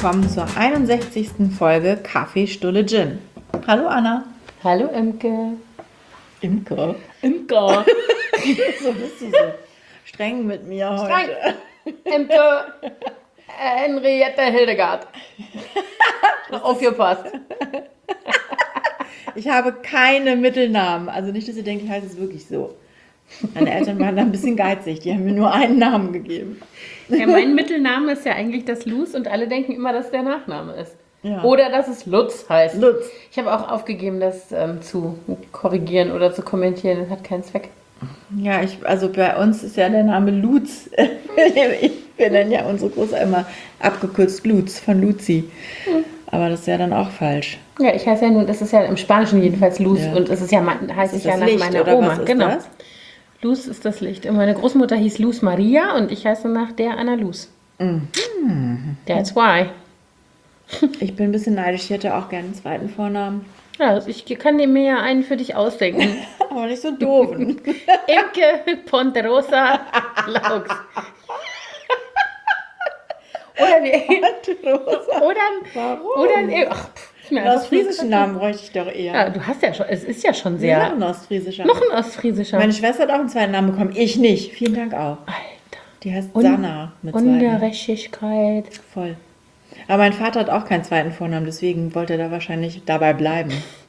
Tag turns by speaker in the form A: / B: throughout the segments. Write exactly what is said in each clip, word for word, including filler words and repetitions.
A: willkommen zur einundsechzigsten Folge Kaffee, Stulle, Gin. Hallo Anna.
B: Hallo Imke.
A: Imke?
B: Imke.
A: So bist du so streng mit mir heute.
B: Streng. Imke äh, Henriette Hildegard. Aufgepasst.
A: Ich habe keine Mittelnamen. Also nicht, dass ihr denkt, ich halte es wirklich so. Meine Eltern waren da ein bisschen geizig. Die haben mir nur einen Namen gegeben.
B: Ja, mein Mittelname ist ja eigentlich das Luz und alle denken immer, dass der Nachname ist.
A: Ja.
B: Oder dass es Lutz heißt.
A: Lutz.
B: Ich habe auch aufgegeben, das ähm, zu korrigieren oder zu kommentieren. Das hat keinen Zweck.
A: Ja, ich, also bei uns ist ja der Name Lutz. Wir nennen ja unsere Große immer abgekürzt Lutz von Luzi. Hm. Aber das ist ja dann auch falsch.
B: Ja, ich heiße ja nun, das ist ja im Spanischen jedenfalls Luz
A: Ja.
B: und es ist ja, heißt es ja nach
A: Licht,
B: meiner
A: oder
B: Oma.
A: was ist
B: Genau.
A: das?
B: Luz ist das Licht. Und meine Großmutter hieß Luz Maria und ich heiße nach der Anna Luz.
A: Mhm.
B: That's why.
A: Ich bin ein bisschen neidisch. Ich hätte auch gerne einen zweiten Vornamen.
B: Ja, ich kann dir mir ja einen für dich ausdenken.
A: Aber nicht so doofen.
B: Imke Ponderosa Laux. Oder wie?
A: Ponderosa.
B: Oder,
A: Warum?
B: oder ein, ach, pff, ist mir
A: Einen
B: einfach
A: ostfriesischen
B: nur-
A: Namen bräuchte ich doch eher.
B: Ja, du hast ja schon, es ist ja schon
A: Ja,
B: sehr.
A: noch ein ostfriesischer.
B: Noch ein ostfriesischer.
A: Meine Schwester hat auch einen zweiten Namen bekommen. Ich nicht. Vielen Dank auch.
B: Alter.
A: Die heißt
B: Un-
A: Sanna mit zweiten.
B: Ungerechtigkeit.
A: Voll. Aber mein Vater hat auch keinen zweiten Vornamen, deswegen wollte er da wahrscheinlich dabei bleiben.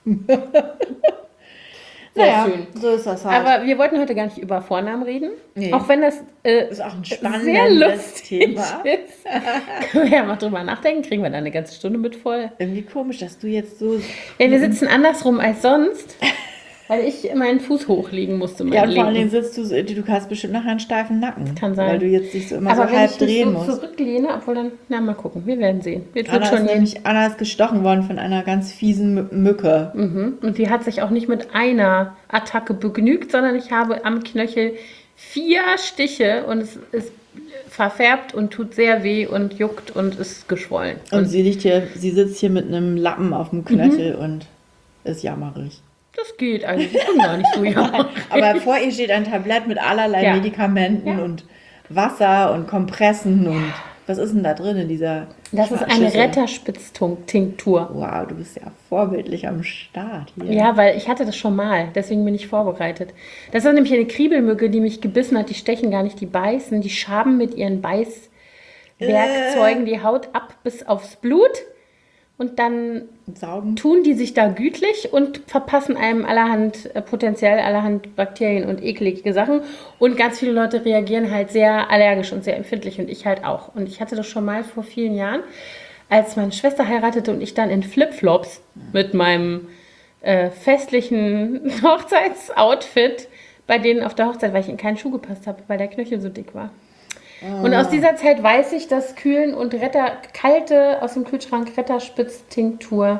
B: Sehr
A: Naja,
B: schön.
A: so ist das halt.
B: Aber wir wollten heute gar nicht über Vornamen reden.
A: Nee.
B: Auch wenn das äh,
A: ist auch ein
B: sehr
A: spannendes
B: lustig
A: Thema.
B: ist. Können wir ja mal drüber nachdenken. Kriegen wir da eine ganze Stunde mit voll.
A: Irgendwie komisch, dass du jetzt so...
B: Ja, wir sitzen andersrum als sonst, weil ich meinen Fuß hochlegen musste. Meinen
A: Ja, und vor allen Dingen
B: linken.
A: sitzt du so, du hast bestimmt nachher einen steifen Nacken.
B: Kann sein.
A: Weil du jetzt dich so immer
B: Aber
A: so
B: wenn
A: halb
B: ich mich
A: drehen
B: so
A: musst.
B: zurücklehne, obwohl dann, na mal gucken, wir werden sehen. Wird, wird
A: Anna ist,
B: schon gehen.
A: nämlich, Anna ist gestochen worden von einer ganz fiesen Mü- Mücke.
B: Mhm. Und die hat sich auch nicht mit einer Attacke begnügt, sondern ich habe am Knöchel vier Stiche und es ist verfärbt und tut sehr weh und juckt und ist geschwollen.
A: Und sie liegt hier, sie sitzt hier mit einem Lappen auf dem Knöchel und ist jammerig.
B: Das geht eigentlich, ich bin gar nicht so jammerig.
A: Aber vor ihr steht ein Tablett mit allerlei
B: Ja.
A: Medikamenten
B: Ja.
A: und Wasser und Kompressen und was ist denn da drin in dieser
B: Das ist eine
A: Schüssel?
B: Retterspitztinktur.
A: Wow, du bist ja vorbildlich am Start hier.
B: Ja, weil ich hatte das schon mal, deswegen bin ich vorbereitet. Das ist nämlich eine Kriebelmücke, die mich gebissen hat. Die stechen gar nicht, die beißen. Die schaben mit ihren Beißwerkzeugen die Haut ab bis aufs Blut. Und dann
A: Saugen.
B: tun die sich da gütlich und verpassen einem allerhand, äh, potenziell allerhand Bakterien und eklige Sachen. Und ganz viele Leute reagieren halt sehr allergisch und sehr empfindlich und ich halt auch. Und ich hatte das schon mal vor vielen Jahren, als meine Schwester heiratete und ich dann in Flipflops mit meinem äh, festlichen Hochzeitsoutfit bei denen auf der Hochzeit, weil ich in keinen Schuh gepasst habe, weil der Knöchel so dick war. Und aus dieser Zeit weiß ich, dass Kühlen und Retter, kalte aus dem Kühlschrank Retterspitz-Tinktur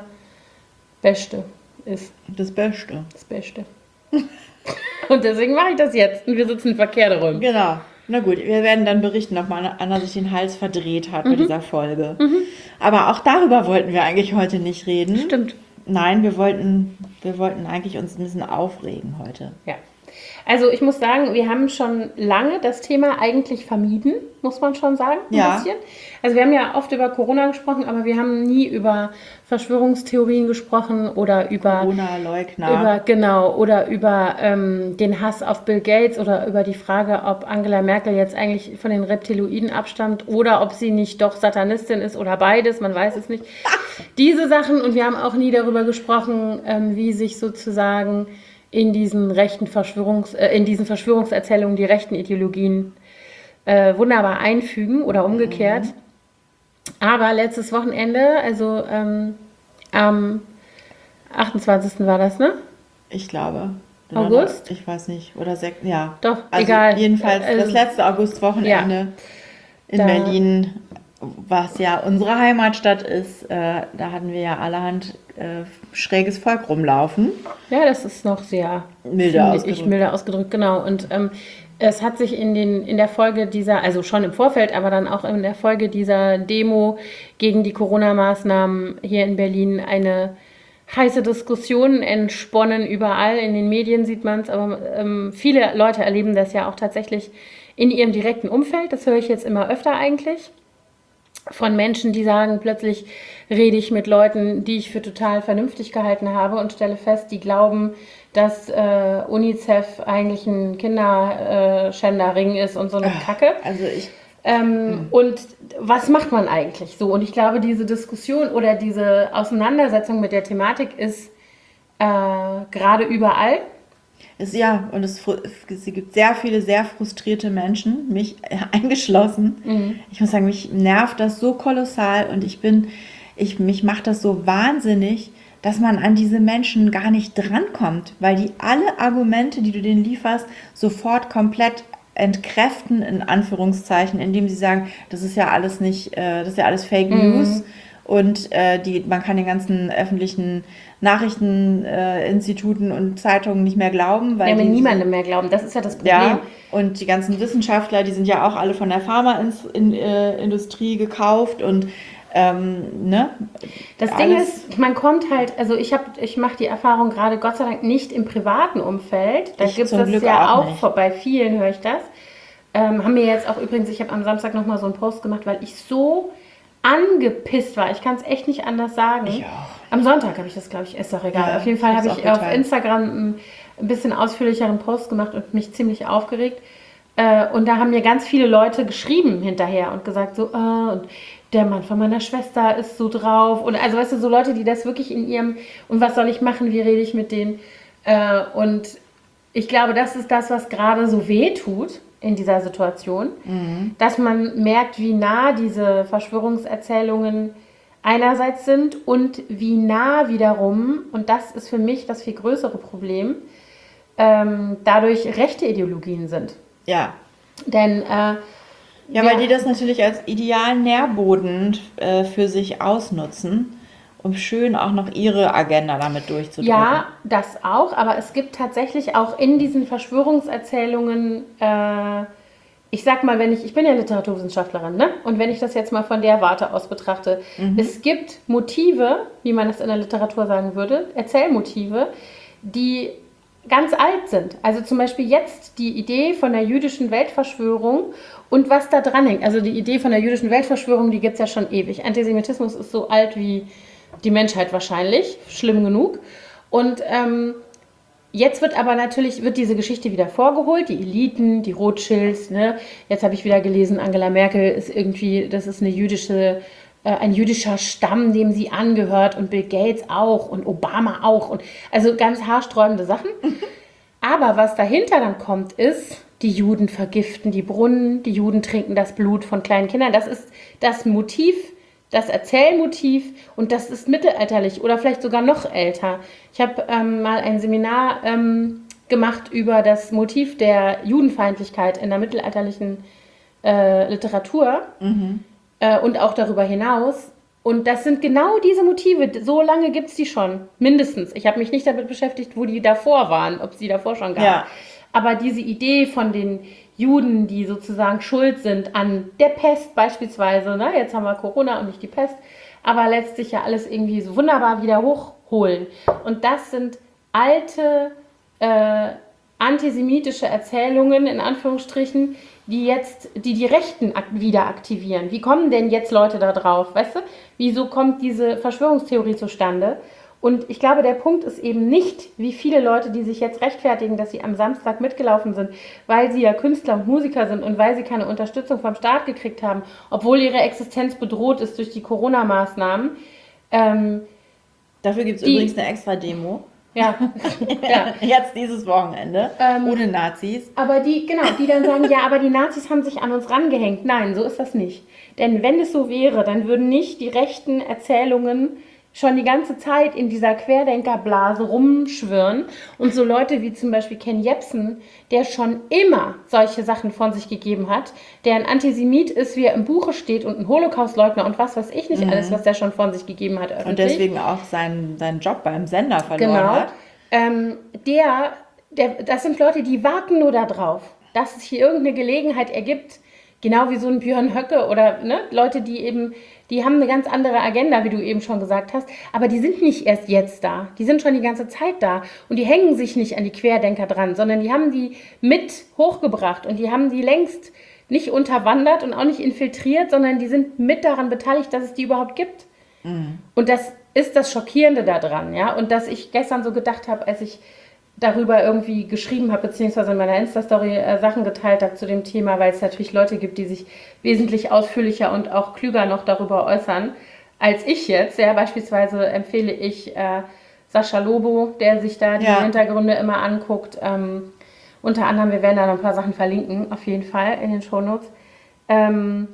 B: Beste ist.
A: Das Beste.
B: Das Beste. Und deswegen mache ich das jetzt. Und wir sitzen im Verkehr rum.
A: Genau. Na gut, wir werden dann berichten, ob Anna Anna sich den Hals verdreht hat bei dieser Folge. Aber auch darüber wollten wir eigentlich heute nicht reden.
B: Stimmt.
A: Nein, wir wollten, wir wollten eigentlich uns ein bisschen aufregen heute.
B: Ja. Also ich muss sagen, wir haben schon lange das Thema eigentlich vermieden, muss man schon sagen, ein
A: Ja.
B: bisschen. Also wir haben ja oft über Corona gesprochen, aber wir haben nie über Verschwörungstheorien gesprochen oder über
A: Corona-Leugner.
B: Über, genau, oder über ähm, den Hass auf Bill Gates oder über die Frage, ob Angela Merkel jetzt eigentlich von den Reptiloiden abstammt oder ob sie nicht doch Satanistin ist oder beides, man weiß es nicht. Diese Sachen, und wir haben auch nie darüber gesprochen, ähm, wie sich sozusagen in diesen rechten Verschwörungs, äh, in diesen Verschwörungserzählungen die rechten Ideologien äh, wunderbar einfügen oder umgekehrt. Aber letztes Wochenende, also ähm, am achtundzwanzigsten war das, ne?
A: Ich glaube.
B: August?
A: Ich weiß nicht. Oder sech, ja.
B: Doch,
A: also
B: egal.
A: Jedenfalls
B: Äh,
A: das letzte Augustwochenende
B: ja.
A: in
B: Da-
A: Berlin, was ja unsere Heimatstadt ist. Äh, da hatten wir ja allerhand äh, schräges Volk rumlaufen.
B: Ja, das ist noch sehr
A: Milde
B: finde
A: ausgedrückt.
B: Ich, milde ausgedrückt, genau. Und ähm, es hat sich in, den, in der Folge dieser, also schon im Vorfeld, aber dann auch in der Folge dieser Demo gegen die Corona-Maßnahmen hier in Berlin eine heiße Diskussion entsponnen. Überall in den Medien sieht man es, aber ähm, viele Leute erleben das ja auch tatsächlich in ihrem direkten Umfeld. Das höre ich jetzt immer öfter eigentlich. von Menschen, die sagen, plötzlich rede ich mit Leuten, die ich für total vernünftig gehalten habe und stelle fest, die glauben, dass äh, UNICEF eigentlich ein Kinderschänderring ist und so eine Kacke.
A: Also ich,
B: Ähm, und was macht man eigentlich so? Und ich glaube, diese Diskussion oder diese Auseinandersetzung mit der Thematik ist äh, gerade überall.
A: es, ja, und es, fru- es gibt sehr viele sehr frustrierte Menschen, mich eingeschlossen. Ich muss sagen, mich nervt das so kolossal und ich bin, ich, mich macht das so wahnsinnig, dass man an diese Menschen gar nicht drankommt, weil die alle Argumente, die du denen lieferst, sofort komplett entkräften, in Anführungszeichen, indem sie sagen, das ist ja alles nicht, äh, das ist ja alles Fake News und äh, die, man kann den ganzen öffentlichen Nachrichteninstituten äh, Instituten und Zeitungen nicht mehr glauben, weil
B: Ja, mir
A: die,
B: niemandem mehr glauben. Das ist ja das Problem.
A: ja, und die ganzen Wissenschaftler, die sind ja auch alle von der Pharmaindustrie gekauft und ähm, ne?
B: Das Ding
A: Alles-
B: ist, man kommt halt, also ich habe, ich mache die Erfahrung gerade Gott sei Dank nicht im privaten Umfeld. Da
A: Ich
B: gibt
A: zum
B: es
A: Glück
B: ja
A: auch
B: auch,
A: nicht.
B: vor- bei vielen höre ich das. Ähm, haben mir jetzt auch übrigens, ich habe am Samstag nochmal so einen Post gemacht, weil ich so angepisst war. Ich kann es echt nicht anders sagen.
A: Ich auch.
B: Am Sonntag habe ich das, glaube ich, ist doch egal.
A: Ja,
B: auf jeden Fall
A: ich
B: habe
A: hab's
B: ich
A: auch
B: auf
A: geteilt.
B: Instagram ein, ein bisschen ausführlicheren Post gemacht und mich ziemlich aufgeregt. Äh, und da haben mir ganz viele Leute geschrieben hinterher und gesagt so, äh, und der Mann von meiner Schwester ist so drauf. Und also, weißt du, so Leute, die das wirklich in ihrem, und was soll ich machen, wie rede ich mit denen? Äh, und ich glaube, das ist das, was gerade so weh tut in dieser Situation, dass man merkt, wie nah diese Verschwörungserzählungen einerseits sind und wie nah wiederum, und das ist für mich das viel größere Problem, ähm, dadurch rechte Ideologien sind.
A: Ja.
B: Denn äh,
A: Ja, weil die das natürlich als idealen Nährboden äh, für sich ausnutzen, um schön auch noch ihre Agenda damit durchzudrücken.
B: ja, das auch, aber es gibt tatsächlich auch in diesen Verschwörungserzählungen, äh, ich sag mal, wenn ich, ich bin ja Literaturwissenschaftlerin, ne? Und wenn ich das jetzt mal von der Warte aus betrachte, es gibt Motive, wie man das in der Literatur sagen würde, Erzählmotive, die ganz alt sind. Also zum Beispiel jetzt die Idee von der jüdischen Weltverschwörung und was da dran hängt. Also die Idee von der jüdischen Weltverschwörung, die gibt es ja schon ewig. Antisemitismus ist so alt wie die Menschheit wahrscheinlich, schlimm genug. Und ähm, jetzt wird aber natürlich, wird diese Geschichte wieder vorgeholt, die Eliten, die Rothschilds, ne? Jetzt habe ich wieder gelesen, Angela Merkel ist irgendwie, das ist eine jüdische, äh, ein jüdischer Stamm, dem sie angehört und Bill Gates auch und Obama auch und also ganz haarsträubende Sachen. Aber was dahinter dann kommt, ist, die Juden vergiften die Brunnen, die Juden trinken das Blut von kleinen Kindern. Das ist das Motiv, das Erzählmotiv und das ist mittelalterlich oder vielleicht sogar noch älter. Ich habe ähm, mal ein Seminar ähm, gemacht über das Motiv der Judenfeindlichkeit in der mittelalterlichen äh, Literatur äh, und auch darüber hinaus. Und das sind genau diese Motive, so lange gibt es die schon, mindestens. Ich habe mich nicht damit beschäftigt, wo die davor waren, ob es die davor schon gab.
A: Ja.
B: Aber diese Idee von den Juden, die sozusagen schuld sind an der Pest beispielsweise, ne? Jetzt haben wir Corona und nicht die Pest, aber lässt sich ja alles irgendwie so wunderbar wieder hochholen. Und das sind alte äh, antisemitische Erzählungen, in Anführungsstrichen, die jetzt, die die Rechten ak- wieder aktivieren. Wie kommen denn jetzt Leute da drauf, weißt du? Wieso kommt diese Verschwörungstheorie zustande? Und ich glaube, der Punkt ist eben nicht, wie viele Leute, die sich jetzt rechtfertigen, dass sie am Samstag mitgelaufen sind, weil sie ja Künstler und Musiker sind und weil sie keine Unterstützung vom Staat gekriegt haben, obwohl ihre Existenz bedroht ist durch die Corona-Maßnahmen. Ähm,
A: Dafür gibt es
B: Die-
A: übrigens eine extra Demo.
B: ja, ja.
A: Jetzt dieses Wochenende.
B: Ähm,
A: ohne Nazis.
B: Aber die, genau, die dann sagen, ja, aber die Nazis haben sich an uns rangehängt. Nein, so ist das nicht. Denn wenn es so wäre, dann würden nicht die rechten Erzählungen schon die ganze Zeit in dieser Querdenkerblase rumschwirren und so Leute wie zum Beispiel Ken Jebsen, der schon immer solche Sachen von sich gegeben hat, der ein Antisemit ist, wie er im Buche steht und ein Holocaustleugner und was weiß ich nicht alles, was der schon von sich gegeben hat öffentlich.
A: Und deswegen auch seinen, seinen Job beim Sender verloren
B: Genau.
A: hat.
B: Ähm, der, der, das sind Leute, die warten nur darauf, dass es hier irgendeine Gelegenheit ergibt, genau wie so ein Björn Höcke oder ne, Leute, die eben, die haben eine ganz andere Agenda, wie du eben schon gesagt hast, aber die sind nicht erst jetzt da, die sind schon die ganze Zeit da und die hängen sich nicht an die Querdenker dran, sondern die haben die mit hochgebracht und die haben die längst nicht unterwandert und auch nicht infiltriert, sondern die sind mit daran beteiligt, dass es die überhaupt gibt. Mhm. Und das ist das Schockierende daran, ja. Und dass ich gestern so gedacht habe, als ich darüber irgendwie geschrieben habe, beziehungsweise in meiner Insta-Story äh, Sachen geteilt habe zu dem Thema, weil es natürlich Leute gibt, die sich wesentlich ausführlicher und auch klüger noch darüber äußern, als ich jetzt. Ja, beispielsweise empfehle ich äh, Sascha Lobo, der sich da die ja. Hintergründe immer anguckt. Ähm, unter anderem, wir werden da noch ein paar Sachen verlinken, auf jeden Fall in den Shownotes. Ähm,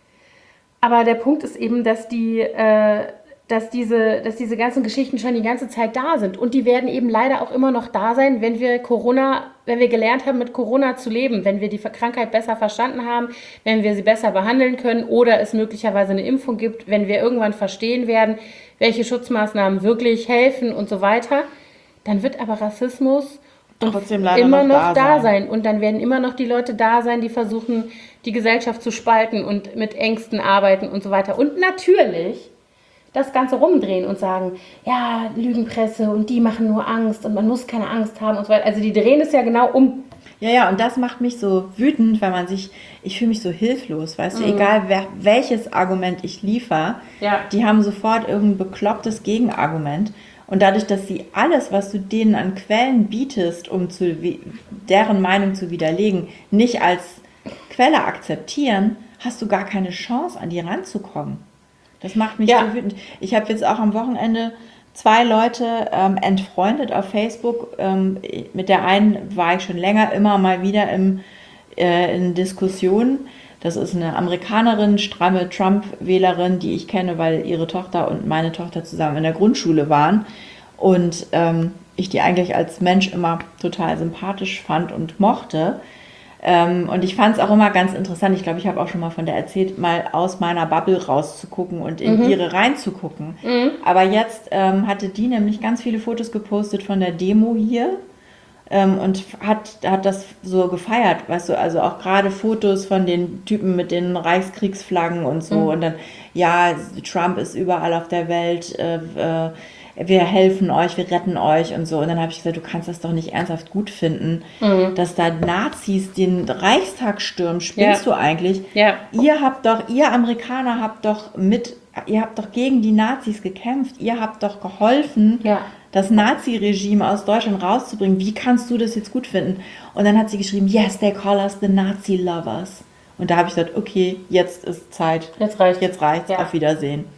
B: aber der Punkt ist eben, dass die... Äh, dass diese, dass diese ganzen Geschichten schon die ganze Zeit da sind. Und die werden eben leider auch immer noch da sein, wenn wir Corona, wenn wir gelernt haben, mit Corona zu leben, wenn wir die Krankheit besser verstanden haben, wenn wir sie besser behandeln können oder es möglicherweise eine Impfung gibt, wenn wir irgendwann verstehen werden, welche Schutzmaßnahmen wirklich helfen und so weiter. Dann wird aber Rassismus
A: trotzdem leider
B: immer
A: noch,
B: noch da, da sein. sein. Und dann werden immer noch die Leute da sein, die versuchen, die Gesellschaft zu spalten und mit Ängsten arbeiten und so weiter. Und natürlich das Ganze rumdrehen und sagen, ja, Lügenpresse und die machen nur Angst und man muss keine Angst haben und so weiter. Also die drehen es ja genau um.
A: Ja, ja, und das macht mich so wütend, weil man sich, ich fühle mich so hilflos, weißt mhm. du, egal wer, welches Argument ich liefere, ja. die haben sofort irgendein beklopptes Gegenargument. Und dadurch, dass sie alles, was du denen an Quellen bietest, um zu, deren Meinung zu widerlegen, nicht als Quelle akzeptieren, hast du gar keine Chance, an die ranzukommen. Das macht mich ja. so wütend. Ich habe jetzt auch am Wochenende zwei Leute ähm, entfreundet auf Facebook. Ähm, mit der einen war ich schon länger immer mal wieder im, äh, in Diskussionen. Das ist eine Amerikanerin, stramme Trump-Wählerin, die ich kenne, weil ihre Tochter und meine Tochter zusammen in der Grundschule waren. Und ähm, ich die eigentlich als Mensch immer total sympathisch fand und mochte. Ähm, und ich fand es auch immer ganz interessant, ich glaube, ich habe auch schon mal von der erzählt, mal aus meiner Bubble rauszugucken und in mhm. ihre reinzugucken. Mhm. Aber jetzt ähm, hatte die nämlich ganz viele Fotos gepostet von der Demo hier ähm, und hat, hat das so gefeiert, weißt du, also auch gerade Fotos von den Typen mit den Reichskriegsflaggen und so. Mhm. Und dann, ja, Trump ist überall auf der Welt, äh, äh, wir helfen euch, wir retten euch und so. Und dann habe ich gesagt, du kannst das doch nicht ernsthaft gut finden, mhm. dass da Nazis den Reichstag stürmen. Spinnst ja. du eigentlich? Ja. Ihr habt doch, ihr Amerikaner habt doch mit, ihr habt doch gegen die Nazis gekämpft. Ihr habt doch geholfen, ja. das Nazi-Regime aus Deutschland rauszubringen. Wie kannst du das jetzt gut finden? Und dann hat sie geschrieben, yes, they call us the Nazi lovers. Und da habe ich gesagt, okay, jetzt ist Zeit.
B: Jetzt reicht.
A: Jetzt reicht's. Ja. Auf Wiedersehen.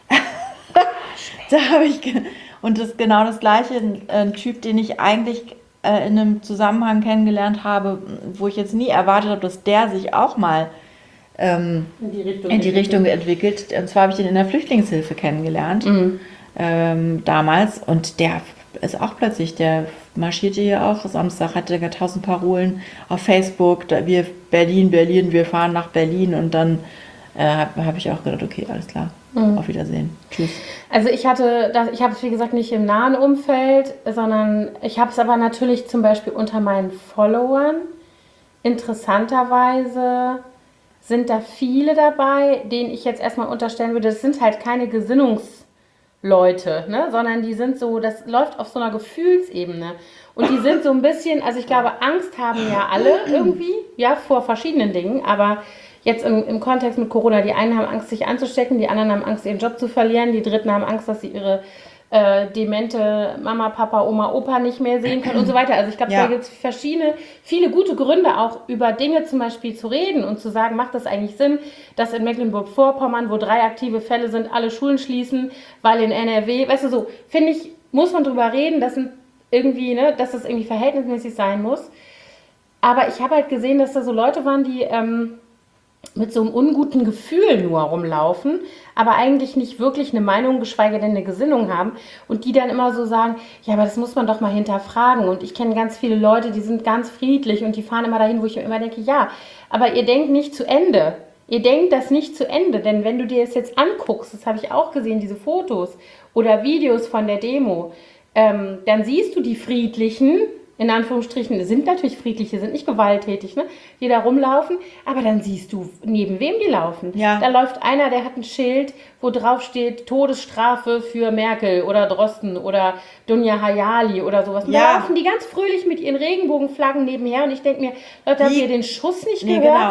A: Da habe ich ge- und das ist genau das gleiche, ein Typ, den ich eigentlich äh, in einem Zusammenhang kennengelernt habe, wo ich jetzt nie erwartet habe, dass der sich auch mal ähm, in die Richtung, in die Richtung entwickelt. Und zwar habe ich ihn in der Flüchtlingshilfe kennengelernt, mhm. ähm, damals. Und der ist auch plötzlich, der marschierte hier auch Samstag, hatte tausend Parolen auf Facebook, da wir Berlin, Berlin, wir fahren nach Berlin. Und dann äh, habe hab ich auch gedacht, okay, alles klar. Mhm. Auf Wiedersehen. Tschüss.
B: Also ich hatte, das, ich habe es wie gesagt nicht im nahen Umfeld, sondern ich habe es aber natürlich zum Beispiel unter meinen Followern. Interessanterweise sind da viele dabei, denen ich jetzt erstmal unterstellen würde, das sind halt keine Gesinnungsleute, ne? Sondern die sind so, das läuft auf so einer Gefühlsebene. Und die sind so ein bisschen, also ich glaube, Angst haben ja alle irgendwie, ja, vor verschiedenen Dingen, aber jetzt im, im Kontext mit Corona, die einen haben Angst, sich anzustecken, die anderen haben Angst, ihren Job zu verlieren, die Dritten haben Angst, dass sie ihre äh, demente Mama, Papa, Oma, Opa nicht mehr sehen können und so weiter. Also ich glaube, ja. da gibt es verschiedene, viele gute Gründe auch über Dinge zum Beispiel zu reden und zu sagen, macht das eigentlich Sinn, dass in Mecklenburg-Vorpommern, wo drei aktive Fälle sind, alle Schulen schließen, weil in N R W, weißt du so, finde ich, muss man drüber reden, dass, irgendwie, ne, dass das irgendwie verhältnismäßig sein muss. Aber ich habe halt gesehen, dass da so Leute waren, die ähm, mit so einem unguten Gefühl nur rumlaufen, aber eigentlich nicht wirklich eine Meinung, geschweige denn eine Gesinnung haben und die dann immer so sagen, ja, aber das muss man doch mal hinterfragen und ich kenne ganz viele Leute, die sind ganz friedlich und die fahren immer dahin, wo ich mir immer denke, ja, aber ihr denkt nicht zu Ende. Ihr denkt das nicht zu Ende, denn wenn du dir das jetzt anguckst, das habe ich auch gesehen, diese Fotos oder Videos von der Demo, ähm, dann siehst du die Friedlichen, in Anführungsstrichen, sind natürlich friedlich, die sind nicht gewalttätig, ne? Die da rumlaufen, aber dann siehst du, neben wem die laufen. Ja. Da läuft einer, der hat ein Schild, wo drauf steht, Todesstrafe für Merkel oder Drosten oder Dunja Hayali oder sowas. Und ja. Da laufen die ganz fröhlich mit ihren Regenbogenflaggen nebenher und ich denke mir, Leute, habt ihr den Schuss nicht
A: nee,
B: gehört?
A: Genau.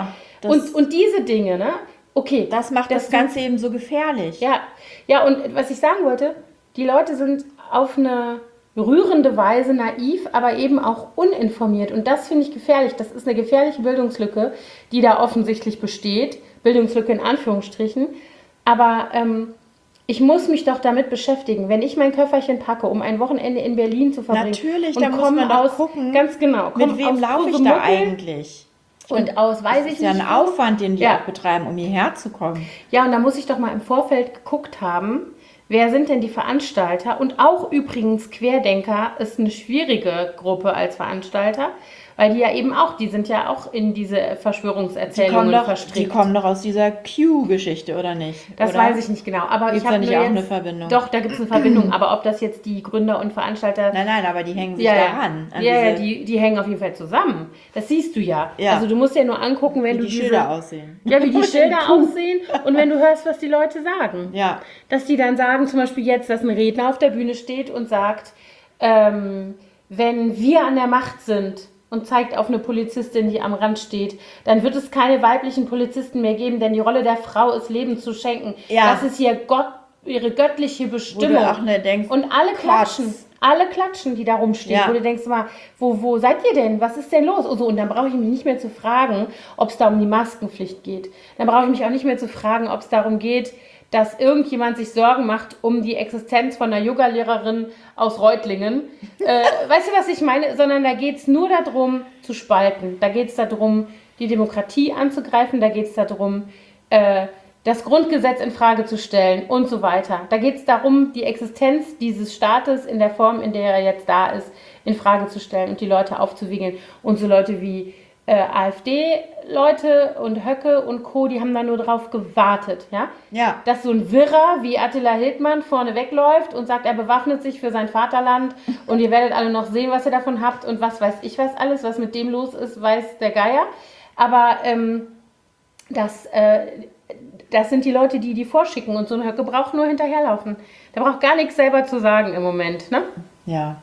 A: das,
B: und, und diese Dinge, ne? Okay.
A: Das macht das, das Ganze eben so gefährlich.
B: Ja, ja, und was ich sagen wollte, die Leute sind auf eine rührende Weise naiv, aber eben auch uninformiert. Und das finde ich gefährlich. Das ist eine gefährliche Bildungslücke, die da offensichtlich besteht. Bildungslücke in Anführungsstrichen. Aber ähm, ich muss mich doch damit beschäftigen, wenn ich mein Köfferchen packe, um ein Wochenende in Berlin zu verbringen.
A: Natürlich,
B: und
A: da muss man doch
B: aus,
A: gucken,
B: ganz genau,
A: mit wem laufe ich da eigentlich?
B: Und aus, weiß ich nicht.
A: Das ist ja ein Aufwand, den die
B: ja.
A: auch betreiben, um hierher zu kommen.
B: Ja, und da muss ich doch mal im Vorfeld geguckt haben, wer sind denn die Veranstalter? Und auch übrigens Querdenker ist eine schwierige Gruppe als Veranstalter, weil die ja eben auch, die sind ja auch in diese Verschwörungserzählungen
A: die doch,
B: verstrickt.
A: Die kommen doch aus dieser Q-Geschichte, oder nicht?
B: Das
A: oder?
B: weiß ich nicht genau. Aber
A: Gibt's
B: ich habe
A: da nicht
B: nur
A: auch
B: jetzt,
A: eine Verbindung?
B: Doch, da gibt es eine Verbindung. Aber ob das jetzt die Gründer und Veranstalter...
A: Nein, nein, aber die hängen sich
B: ja,
A: daran.
B: Ja, ja, ja die, die hängen auf jeden Fall zusammen. Das siehst du ja.
A: ja.
B: Also du musst ja nur angucken, wenn
A: wie
B: du
A: die
B: diese,
A: Schilder aussehen.
B: Ja, wie die Schilder aussehen und wenn du hörst, was die Leute sagen.
A: Ja.
B: Dass die dann sagen, zum Beispiel jetzt, dass ein Redner auf der Bühne steht und sagt, ähm, wenn wir an der Macht sind und zeigt auf eine Polizistin, die am Rand steht, dann wird es keine weiblichen Polizisten mehr geben, denn die Rolle der Frau ist, Leben zu schenken.
A: Ja.
B: Das ist ihr Gott, ihre göttliche Bestimmung.
A: Wo du auch ne denkst,
B: und alle klatschen.
A: Kotz.
B: Alle klatschen, die da rumstehen,
A: ja.
B: wo du denkst mal, wo, wo seid ihr denn? Was ist denn los? Und, so, und dann brauche ich mich nicht mehr zu fragen, ob es da um die Maskenpflicht geht. Dann brauche ich mich auch nicht mehr zu fragen, ob es darum geht, dass irgendjemand sich Sorgen macht um die Existenz von einer Yoga-Lehrerin aus Reutlingen. Äh, weißt du, was ich meine? Sondern da geht es nur darum, zu spalten. Da geht es darum, die Demokratie anzugreifen. Da geht es darum, äh, das Grundgesetz in Frage zu stellen und so weiter. Da geht es darum, die Existenz dieses Staates in der Form, in der er jetzt da ist, in Frage zu stellen und die Leute aufzuwiegeln. Und so Leute wie äh, AfD-Leute und Höcke und Co., die haben da nur drauf gewartet, ja?
A: Ja.
B: Dass so ein Wirrer wie Attila Hildmann vorne wegläuft und sagt, er bewaffnet sich für sein Vaterland und ihr werdet alle noch sehen, was ihr davon habt und was weiß ich was alles, was mit dem los ist, weiß der Geier. Aber ähm, das, äh, das sind die Leute, die die vorschicken und so ein Höcke braucht nur hinterherlaufen. Der braucht gar nichts selber zu sagen im Moment, ne?
A: Ja.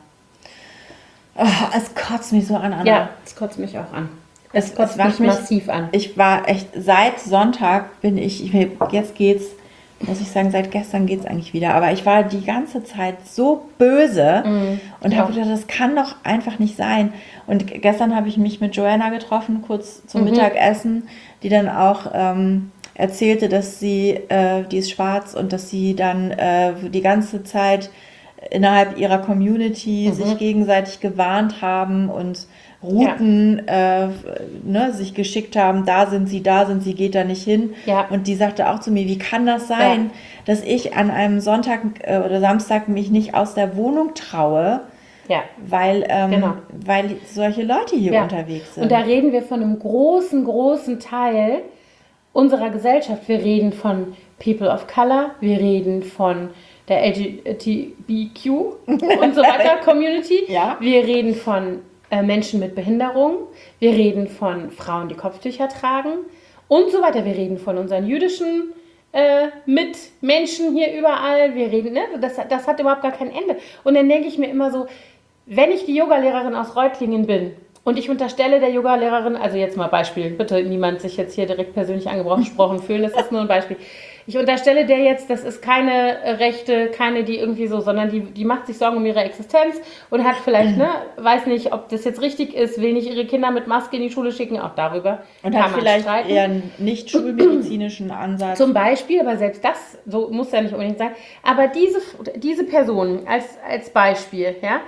A: Oh, es kotzt mich so an, Anna.
B: Ja, es kotzt mich auch an. Es, es kotzt mich, mich massiv an.
A: Ich war echt, seit Sonntag bin ich, ich jetzt geht's, muss ich sagen, seit gestern geht's eigentlich wieder, aber ich war die ganze Zeit so böse mm, und habe gedacht, das kann doch einfach nicht sein. Und gestern habe ich mich mit Joanna getroffen, kurz zum mhm. Mittagessen, die dann auch ähm, erzählte, dass sie, äh, die ist schwarz und dass sie dann äh, die ganze Zeit innerhalb ihrer Community mhm. sich gegenseitig gewarnt haben und Routen ja. äh, ne, sich geschickt haben, da sind sie, da sind sie, geht da nicht hin.
B: Ja.
A: Und die sagte auch zu mir, wie kann das sein, ja. dass ich an einem Sonntag äh, oder Samstag mich nicht aus der Wohnung traue,
B: ja.
A: weil, ähm,
B: genau.
A: weil solche Leute hier ja. unterwegs sind.
B: Und da reden wir von einem großen, großen Teil unserer Gesellschaft. Wir reden von People of Color, wir reden von der L G B T Q und so weiter Community.
A: Ja.
B: Wir reden von äh, Menschen mit Behinderung. Wir reden von Frauen, die Kopftücher tragen und so weiter. Wir reden von unseren jüdischen äh, Mitmenschen hier überall. Wir reden, ne? das, das hat überhaupt gar kein Ende. Und dann denke ich mir immer so, wenn ich die Yogalehrerin aus Reutlingen bin und ich unterstelle der Yogalehrerin, also jetzt mal Beispiel, bitte niemand sich jetzt hier direkt persönlich angesprochen fühlen, das ist nur ein Beispiel. Ich unterstelle der jetzt, das ist keine Rechte, keine, die irgendwie so, sondern die, die macht sich Sorgen um ihre Existenz und hat vielleicht, ne, weiß nicht, ob das jetzt richtig ist, will nicht ihre Kinder mit Maske in die Schule schicken, auch darüber
A: und
B: kann
A: hat
B: man
A: vielleicht
B: streiten.
A: Eher einen nicht schulmedizinischen Ansatz.
B: Zum Beispiel, aber selbst das, so muss ja nicht unbedingt sein, aber diese, diese Person als, als Beispiel, ja,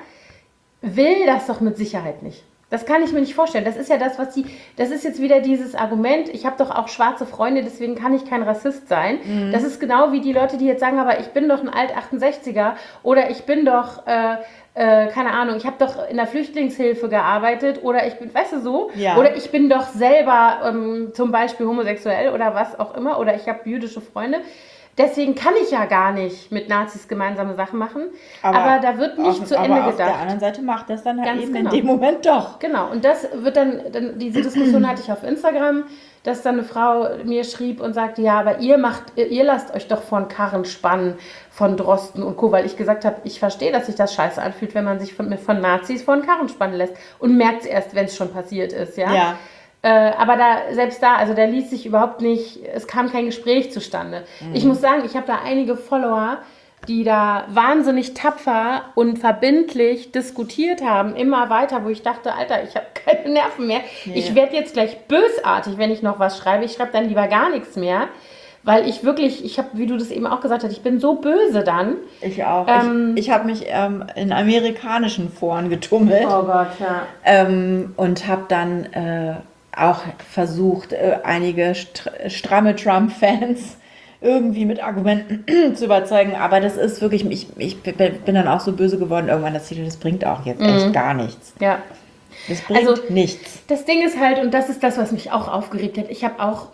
B: will das doch mit Sicherheit nicht. Das kann ich mir nicht vorstellen. Das ist ja das, was die, das ist jetzt wieder dieses Argument, ich habe doch auch schwarze Freunde, deswegen kann ich kein Rassist sein. Mhm. Das ist genau wie die Leute, die jetzt sagen, aber ich bin doch ein Alt-achtundsechziger oder ich bin doch, äh, äh, keine Ahnung, ich habe doch in der Flüchtlingshilfe gearbeitet oder ich bin, weißt du so,
A: ja.
B: oder ich bin doch selber ähm, zum Beispiel homosexuell oder was auch immer oder ich habe jüdische Freunde. Deswegen kann ich ja gar nicht mit Nazis gemeinsame Sachen machen. Aber, aber da wird nicht
A: auf,
B: zu Ende
A: aber
B: gedacht.
A: Auf der anderen Seite macht das dann halt
B: Ganz
A: eben
B: genau.
A: in dem Moment doch.
B: Genau. Und das wird dann, dann, diese Diskussion hatte ich auf Instagram, dass dann eine Frau mir schrieb und sagte, ja, aber ihr macht, ihr lasst euch doch von Karren spannen, von Drosten und Co., weil ich gesagt habe, ich verstehe, dass sich das scheiße anfühlt, wenn man sich von, von Nazis von Karren spannen lässt und merkt es erst, wenn es schon passiert ist, ja.
A: Ja.
B: Äh, aber da, selbst da, also da ließ sich überhaupt nicht, es kam kein Gespräch zustande. Mhm. Ich muss sagen, ich habe da einige Follower, die da wahnsinnig tapfer und verbindlich diskutiert haben, immer weiter, wo ich dachte, Alter, ich habe keine Nerven mehr. Nee. Ich werde jetzt gleich bösartig, wenn ich noch was schreibe. Ich schreibe dann lieber gar nichts mehr, weil ich wirklich, ich habe, wie du das eben auch gesagt hast, ich bin so böse dann.
A: Ich auch. Ähm, ich ich habe mich ähm, in amerikanischen Foren getummelt.
B: Oh Gott, ja.
A: Ähm, und habe dann äh, auch versucht, äh, einige str- stramme Trump-Fans irgendwie mit Argumenten zu überzeugen, aber das ist wirklich, ich, ich bin dann auch so böse geworden irgendwann, dass ich, das bringt auch jetzt mhm. echt gar nichts.
B: Ja.
A: Das bringt also, nichts.
B: Das Ding ist halt, und das ist das, was mich auch aufgeregt hat, ich habe auch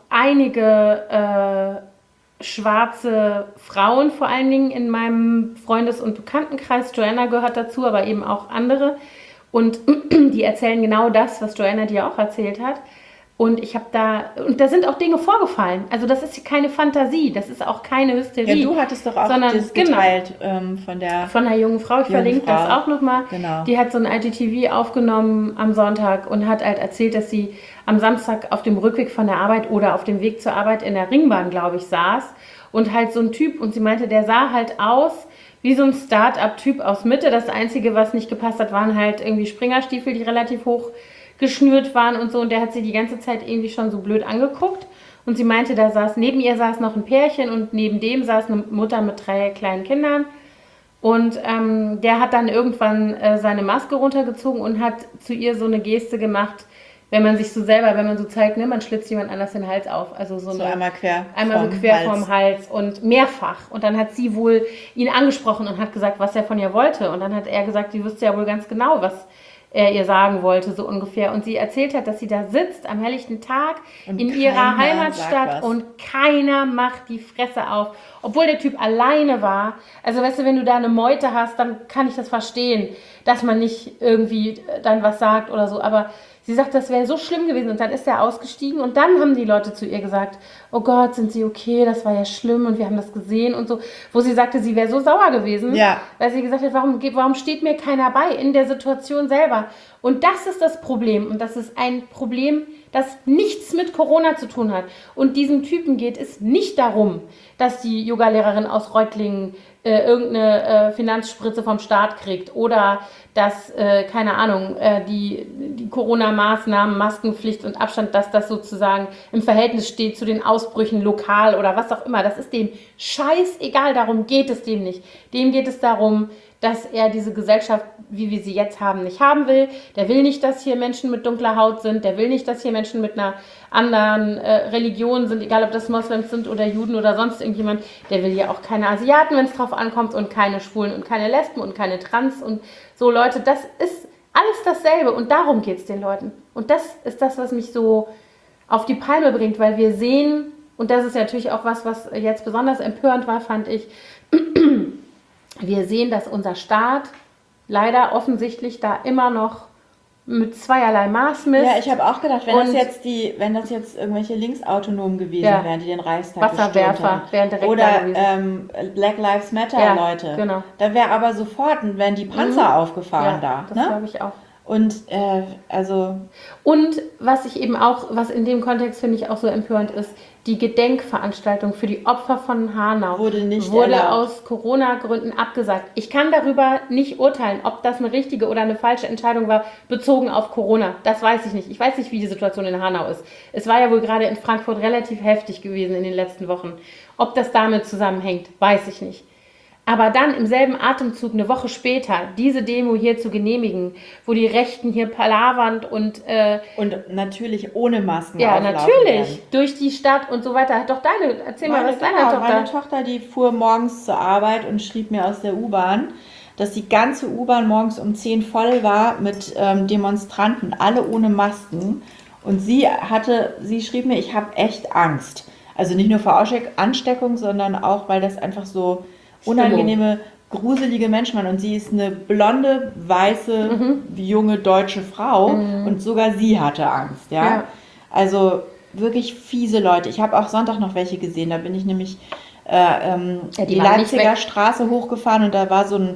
B: einige äh, schwarze Frauen vor allen Dingen in meinem Freundes- und Bekanntenkreis, Joanna gehört dazu, aber eben auch andere, und die erzählen genau das, was Joanna dir auch erzählt hat. Und ich habe da, und da sind auch Dinge vorgefallen. Also das ist keine Fantasie, das ist auch keine Hysterie.
A: Ja, du hattest doch auch sondern, das geteilt genau, ähm, von der
B: Von der jungen Frau, ich jungen verlinke Frau. das auch nochmal.
A: Genau.
B: Die hat so ein I G T V aufgenommen am Sonntag und hat halt erzählt, dass sie am Samstag auf dem Rückweg von der Arbeit oder auf dem Weg zur Arbeit in der Ringbahn, glaube ich, saß. Und halt so ein Typ, und sie meinte, der sah halt aus wie so ein Start-up-Typ aus Mitte. Das Einzige, was nicht gepasst hat, waren halt irgendwie Springerstiefel, die relativ hoch geschnürt waren und so, und der hat sie die ganze Zeit irgendwie schon so blöd angeguckt, und sie meinte, da saß, neben ihr saß noch ein Pärchen und neben dem saß eine Mutter mit drei kleinen Kindern, und ähm, der hat dann irgendwann äh, seine Maske runtergezogen und hat zu ihr so eine Geste gemacht, wenn man sich so selber, wenn man so zeigt, ne, man schlitzt jemand anders den Hals auf, also so,
A: so
B: eine,
A: einmal quer
B: einmal so quer Hals. Vom Hals und mehrfach, und dann hat sie wohl ihn angesprochen und hat gesagt, was er von ihr wollte, und dann hat er gesagt, die wüsste ja wohl ganz genau, was er ihr sagen wollte, so ungefähr. Und sie erzählt hat, dass sie da sitzt am helllichten Tag und in ihrer Heimatstadt und keiner macht die Fresse auf. Obwohl der Typ alleine war. Also weißt du, wenn du da eine Meute hast, dann kann ich das verstehen, dass man nicht irgendwie dann was sagt oder so. Aber sie sagt, das wäre so schlimm gewesen, und dann ist er ausgestiegen, und dann haben die Leute zu ihr gesagt, oh Gott, sind Sie okay, das war ja schlimm und wir haben das gesehen und so, wo sie sagte, sie wäre so sauer gewesen,
A: ja.
B: weil sie gesagt hat, warum, warum steht mir keiner bei in der Situation selber? Und das ist das Problem, und das ist ein Problem, das nichts mit Corona zu tun hat. Und diesem Typen geht es nicht darum, dass die Yogalehrerin aus Reutlingen äh, irgendeine äh, Finanzspritze vom Staat kriegt oder dass, äh, keine Ahnung, äh, die, die Corona-Maßnahmen, Maskenpflicht und Abstand, dass das sozusagen im Verhältnis steht zu den Ausbrüchen lokal oder was auch immer. Das ist dem scheißegal, darum geht es dem nicht. Dem geht es darum, dass er diese Gesellschaft, wie wir sie jetzt haben, nicht haben will. Der will nicht, dass hier Menschen mit dunkler Haut sind. Der will nicht, dass hier Menschen mit einer anderen äh, Religion sind, egal ob das Moslems sind oder Juden oder sonst irgendjemand. Der will ja auch keine Asiaten, wenn es drauf ankommt, und keine Schwulen und keine Lesben und keine Trans und so Leute. Das ist alles dasselbe, und darum geht es den Leuten. Und das ist das, was mich so auf die Palme bringt, weil wir sehen, und das ist natürlich auch was, was jetzt besonders empörend war, fand ich, wir sehen, dass unser Staat leider offensichtlich da immer noch mit zweierlei Maß misst.
A: Ja, ich habe auch gedacht, wenn das jetzt die, wenn das jetzt irgendwelche Linksautonomen gewesen ja. wären, die den Reichstag
B: Wasserwerfer wären direkt
A: oder ähm, Black Lives Matter
B: ja,
A: Leute,
B: genau.
A: da wäre aber sofort, wären die Panzer mhm. aufgefahren
B: ja,
A: da.
B: Das
A: ne?
B: glaube ich auch.
A: Und äh, also
B: und was ich eben auch, was in dem Kontext finde ich auch so empörend ist, die Gedenkveranstaltung für die Opfer von Hanau
A: wurde, nicht
B: wurde aus Corona-Gründen abgesagt. Ich kann darüber nicht urteilen, ob das eine richtige oder eine falsche Entscheidung war, bezogen auf Corona. Das weiß ich nicht. Ich weiß nicht, wie die Situation in Hanau ist. Es war ja wohl gerade in Frankfurt relativ heftig gewesen in den letzten Wochen. Ob das damit zusammenhängt, weiß ich nicht. Aber dann im selben Atemzug eine Woche später diese Demo hier zu genehmigen, wo die Rechten hier palavernd und... Äh,
A: und natürlich ohne Masken
B: ja, natürlich, werden. Durch die Stadt und so weiter. Doch deine, erzähl
A: meine,
B: mal, was
A: genau,
B: deine Tochter...
A: Meine Tochter, die fuhr morgens zur Arbeit und schrieb mir aus der U-Bahn, dass die ganze U-Bahn morgens um zehn voll war mit ähm, Demonstranten, alle ohne Masken. Und sie hatte, sie schrieb mir, ich habe echt Angst. Also nicht nur vor Ansteckung, sondern auch, weil das einfach so... unangenehme, gruselige Menschen waren. Und sie ist eine blonde, weiße, mhm. junge deutsche Frau mhm. und sogar sie hatte Angst. Ja? ja. Also wirklich fiese Leute. Ich habe auch Sonntag noch welche gesehen. Da bin ich nämlich äh, ähm, ja, die, die Leipziger Straße hochgefahren und da war so ein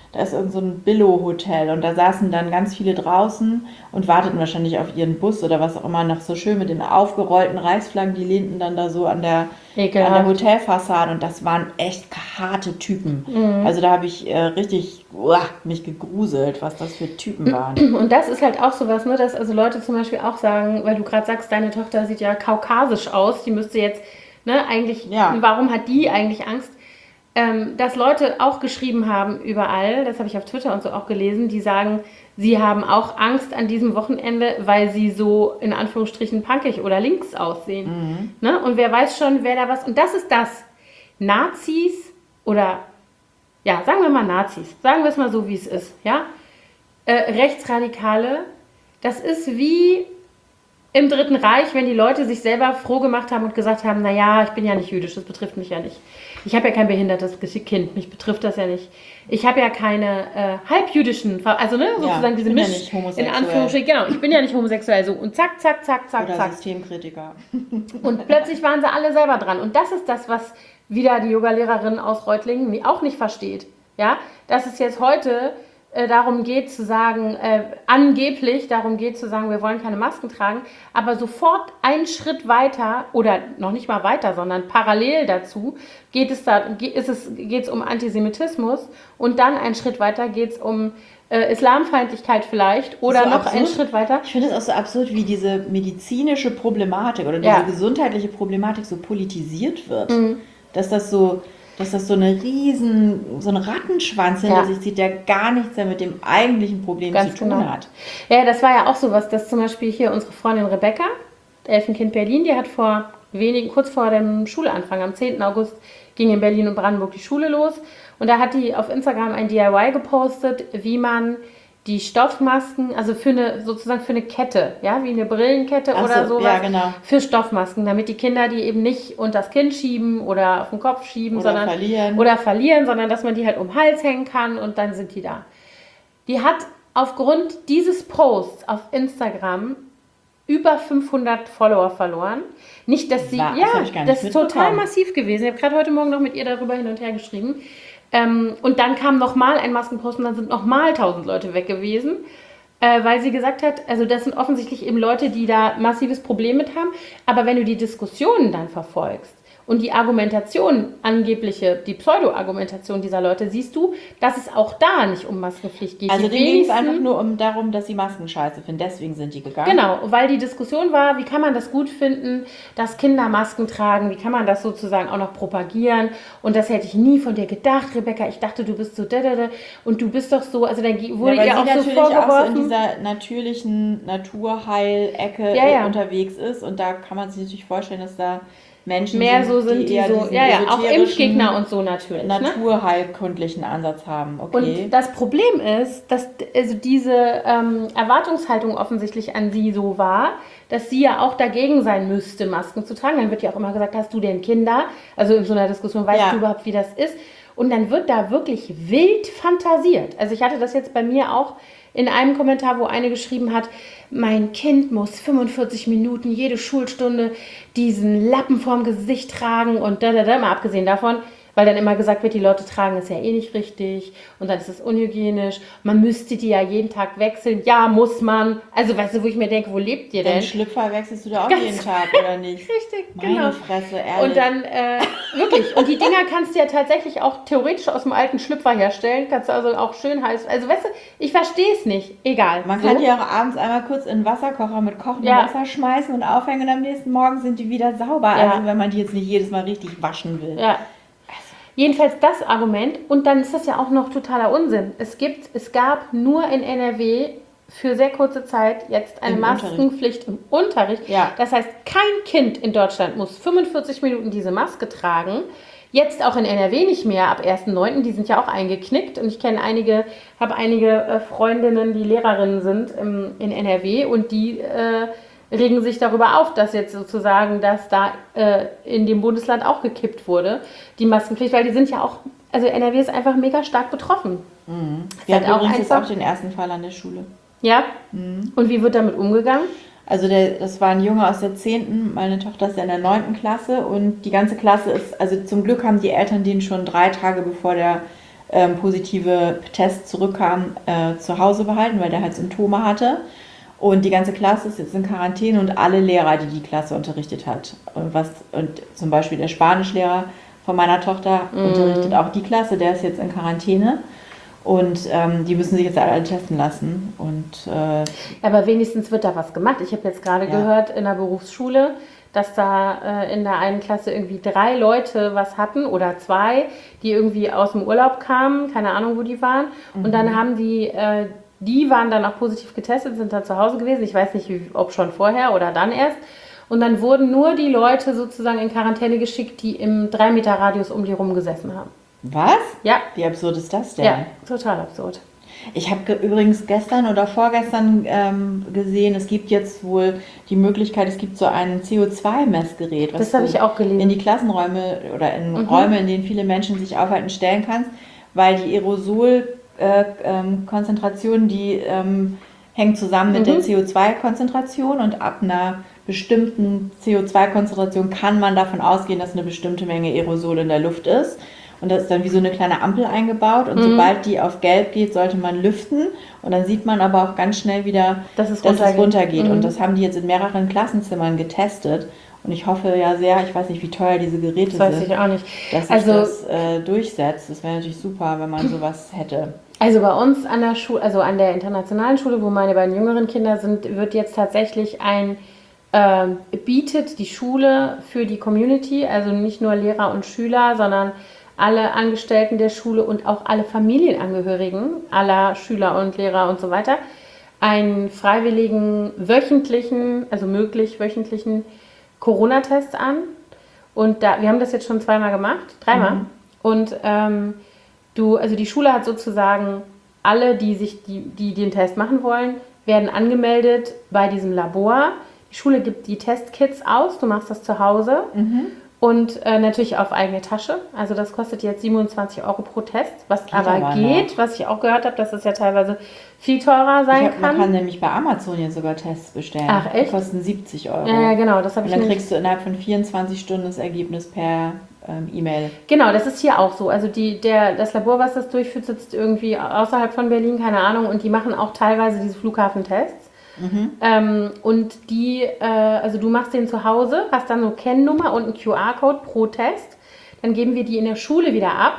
A: da ist irgend so ein Billo-Hotel und da saßen dann ganz viele draußen und warteten wahrscheinlich auf ihren Bus oder was auch immer, noch so schön mit den aufgerollten Reichsflaggen, die lehnten dann da so an der, an der Hotelfassade und das waren echt harte Typen. Mhm. Also da habe ich äh, richtig uah, mich gegruselt, was das für Typen waren.
B: Und das ist halt auch sowas, ne, dass also Leute zum Beispiel auch sagen, weil du gerade sagst, deine Tochter sieht ja kaukasisch aus, die müsste jetzt, ne, eigentlich, ja. Warum hat die eigentlich Angst? Ähm, dass Leute auch geschrieben haben überall, das habe ich auf Twitter und so auch gelesen, die sagen, sie haben auch Angst an diesem Wochenende, weil sie so in Anführungsstrichen punkig oder links aussehen. Mhm. Ne? Und wer weiß schon, wer da was... Und das ist das. Nazis oder, ja, sagen wir mal Nazis, sagen wir es mal so, wie es ist, ja, äh, Rechtsradikale, das ist wie im Dritten Reich, wenn die Leute sich selber froh gemacht haben und gesagt haben, naja, ich bin ja nicht jüdisch, das betrifft mich ja nicht. Ich habe ja kein behindertes Kind, mich betrifft das ja nicht. Ich habe ja keine äh, halbjüdischen, also ne, sozusagen
A: ja,
B: diese Misch,
A: ja
B: in Anführungsstrichen, genau, ich bin ja nicht homosexuell, so und zack, zack, zack, zack,
A: Oder
B: zack.
A: Systemkritiker.
B: Und plötzlich waren sie alle selber dran. Und das ist das, was wieder die Yoga-Lehrerin aus Reutlingen auch nicht versteht. Ja, dass es jetzt heute äh, darum geht zu sagen, äh, angeblich darum geht zu sagen, wir wollen keine Masken tragen, aber sofort einen Schritt weiter oder noch nicht mal weiter, sondern parallel dazu geht es da, ist es, geht es um Antisemitismus und dann einen Schritt weiter geht es um äh, Islamfeindlichkeit vielleicht oder so noch absurd. Einen Schritt weiter.
A: Ich finde es auch so absurd, wie diese medizinische Problematik oder diese ja. gesundheitliche Problematik so politisiert wird, mhm. dass das so dass das so eine riesen, so ein Rattenschwanz hinter ja. sich zieht, der gar nichts mehr mit dem eigentlichen Problem Ganz zu tun genau. hat.
B: Ja, das war ja auch so was, dass zum Beispiel hier unsere Freundin Rebecca, Elfenkind Berlin, die hat vor wenigen, kurz vor dem Schulanfang, am zehnten August, ging in Berlin und Brandenburg die Schule los. Und da hat die auf Instagram ein D I Y gepostet, wie man die Stoffmasken, also für eine, sozusagen für eine Kette, ja, wie eine Brillenkette Ach oder so, sowas,
A: ja, genau.
B: für Stoffmasken, damit die Kinder die eben nicht unter das Kinn schieben oder auf den Kopf schieben,
A: oder
B: sondern
A: verlieren.
B: oder verlieren, sondern dass man die halt um den Hals hängen kann und dann sind die da. Die hat aufgrund dieses Posts auf Instagram über fünfhundert Follower verloren. Nicht, dass sie, War, ja, das, das ist total massiv gewesen. Ich habe gerade heute Morgen noch mit ihr darüber hin und her geschrieben. Ähm, und dann kam nochmal ein Maskenpost und dann sind nochmal tausend Leute weg gewesen, äh, weil sie gesagt hat, also das sind offensichtlich eben Leute, die da massives Problem mit haben, aber wenn du die Diskussionen dann verfolgst und die Argumentation, angebliche, die Pseudo-Argumentation dieser Leute, siehst du, dass es auch da nicht um Maskenpflicht geht.
A: Also denen ging es einfach nur um darum, dass sie Masken scheiße finden, deswegen sind die gegangen.
B: Genau, weil die Diskussion war, wie kann man das gut finden, dass Kinder Masken tragen, wie kann man das sozusagen auch noch propagieren und das hätte ich nie von dir gedacht, Rebecca, ich dachte, du bist so da, da, da und du bist doch so, also dann wurde
A: ja,
B: ihr auch so vorgeworfen.
A: Auch so in dieser natürlichen Naturheilecke
B: ja, ja.
A: unterwegs ist und da kann man sich natürlich vorstellen, dass da Menschen
B: mehr
A: sind,
B: so sind, die, die so, ja, ja, auch Impfgegner und so natürlich.
A: Naturheilkundlichen ne? Ansatz haben, okay.
B: Und das Problem ist, dass also diese ähm, Erwartungshaltung offensichtlich an sie so war, dass sie ja auch dagegen sein müsste, Masken zu tragen. Dann wird ja auch immer gesagt, hast du denn Kinder? Also in so einer Diskussion, weißt ja. du überhaupt, wie das ist? Und dann wird da wirklich wild fantasiert. Also ich hatte das jetzt bei mir auch in einem Kommentar, wo eine geschrieben hat, mein Kind muss fünfundvierzig Minuten jede Schulstunde diesen Lappen vorm Gesicht tragen und da, da, da, mal abgesehen davon, weil dann immer gesagt wird, die Leute tragen es ja eh nicht richtig und dann ist es unhygienisch. Man müsste die ja jeden Tag wechseln. Ja, muss man. Also, weißt du, wo ich mir denke, wo lebt ihr denn?
A: Den Schlüpfer wechselst du da auch Ganz jeden Tag, oder nicht?
B: Richtig,
A: Meine
B: genau.
A: Fresse, ehrlich.
B: Und dann, äh, wirklich. Und die Dinger kannst du ja tatsächlich auch theoretisch aus dem alten Schlüpfer herstellen. Kannst du also auch schön heiß. Also, weißt du, ich verstehe es nicht. Egal.
A: Man so. kann die auch abends einmal kurz in den Wasserkocher mit kochendem ja. Wasser schmeißen und aufhängen und am nächsten Morgen sind die wieder sauber. Ja. Also, wenn man die jetzt nicht jedes Mal richtig waschen will.
B: Ja. Jedenfalls das Argument und dann ist das ja auch noch totaler Unsinn. Es gibt, es gab nur in N R W für sehr kurze Zeit jetzt eine Im Maskenpflicht Unterricht. im Unterricht.
A: Ja.
B: Das heißt, kein Kind in Deutschland muss fünfundvierzig Minuten diese Maske tragen. Jetzt auch in N R W nicht mehr ab ersten neunten Die sind ja auch eingeknickt und ich kenne einige, habe einige Freundinnen, die Lehrerinnen sind im, in N R W und die äh, regen sich darüber auf, dass jetzt sozusagen, dass da äh, in dem Bundesland auch gekippt wurde, die Maskenpflicht, weil die sind ja auch, also N R W ist einfach mega stark betroffen.
A: Mhm. Wir hatten übrigens jetzt auch den ersten Fall an der Schule.
B: Ja?
A: Mhm.
B: Und wie wird damit umgegangen?
A: Also der, das war ein Junge aus der zehnten Meine Tochter ist ja in der neunten Klasse und die ganze Klasse ist, also zum Glück haben die Eltern den schon drei Tage bevor der ähm, positive Tests zurückkamen, äh, zu Hause behalten, weil der halt Symptome hatte. Und die ganze Klasse ist jetzt in Quarantäne und alle Lehrer, die die Klasse unterrichtet hat. Und, was, und zum Beispiel der Spanischlehrer von meiner Tochter mm. unterrichtet auch die Klasse, der ist jetzt in Quarantäne. Und ähm, die müssen sich jetzt alle testen lassen. Und, äh,
B: aber wenigstens wird da was gemacht. Ich habe jetzt gerade ja. gehört in der Berufsschule, dass da äh, in der einen Klasse irgendwie drei Leute was hatten oder zwei, die irgendwie aus dem Urlaub kamen, keine Ahnung, wo die waren. Mhm. Und dann haben die, äh, die waren dann auch positiv getestet, sind dann zu Hause gewesen. Ich weiß nicht, wie, ob schon vorher oder dann erst. Und dann wurden nur die Leute sozusagen in Quarantäne geschickt, die im drei Meter Radius um die rum gesessen haben.
A: Was?
B: Ja.
A: Wie absurd ist das denn?
B: Ja, total absurd.
A: Ich habe ge- übrigens gestern oder vorgestern ähm, gesehen, es gibt jetzt wohl die Möglichkeit, es gibt so ein C O zwei Messgerät, was
B: das habe ich auch gelesen.
A: in die Klassenräume oder in mhm. Räume, in denen viele Menschen sich aufhalten, stellen kannst, weil die Aerosol-Konzentration, äh, ähm, die ähm, hängt zusammen mit mhm. der C O zwei Konzentration und ab einer bestimmten C O zwei Konzentration kann man davon ausgehen, dass eine bestimmte Menge Aerosol in der Luft ist. Und das ist dann wie so eine kleine Ampel eingebaut. Und mhm. sobald die auf gelb geht, sollte man lüften. Und dann sieht man aber auch ganz schnell wieder,
B: dass es
A: dass
B: runtergeht.
A: Es runtergeht.
B: Mhm.
A: Und das haben die jetzt in mehreren Klassenzimmern getestet. Und ich hoffe ja sehr, ich weiß nicht, wie teuer diese Geräte
B: das weiß
A: sind,
B: ich auch nicht.
A: dass sich
B: also,
A: das äh, durchsetzt. Das wäre natürlich super, wenn man sowas hätte.
B: Also bei uns an der Schule, also an der internationalen Schule, wo meine beiden jüngeren Kinder sind, wird jetzt tatsächlich ein äh, bietet die Schule für die Community, also nicht nur Lehrer und Schüler, sondern alle Angestellten der Schule und auch alle Familienangehörigen aller Schüler und Lehrer und so weiter, einen freiwilligen wöchentlichen, also möglich wöchentlichen Corona-Test an. Und da, wir haben das jetzt schon zweimal gemacht, dreimal. Mhm. Und ähm, du, also die Schule hat sozusagen alle, die sich die, die den Test machen wollen, werden angemeldet bei diesem Labor. Die Schule gibt die Testkits aus, du machst das zu Hause. Mhm. Und äh, natürlich auf eigene Tasche. Also das kostet jetzt siebenundzwanzig Euro pro Test, was geht aber, aber geht, noch. Was ich auch gehört habe, dass es ja teilweise viel teurer sein
A: hab,
B: kann.
A: Man kann nämlich bei Amazon jetzt sogar Tests bestellen.
B: Ach echt?
A: Die kosten siebzig Euro.
B: Ja, ja genau. Das habe ich
A: Und dann
B: nicht.
A: kriegst du innerhalb von vierundzwanzig Stunden das Ergebnis per ähm, E-Mail.
B: Genau, das ist hier auch so. Also die, der, das Labor, was das durchführt, sitzt irgendwie außerhalb von Berlin, keine Ahnung. Und die machen auch teilweise diese Flughafentests. Mhm. Ähm, und die, äh, also du machst den zu Hause, hast dann so Kennnummer und einen Q R-Code pro Test. Dann geben wir die in der Schule wieder ab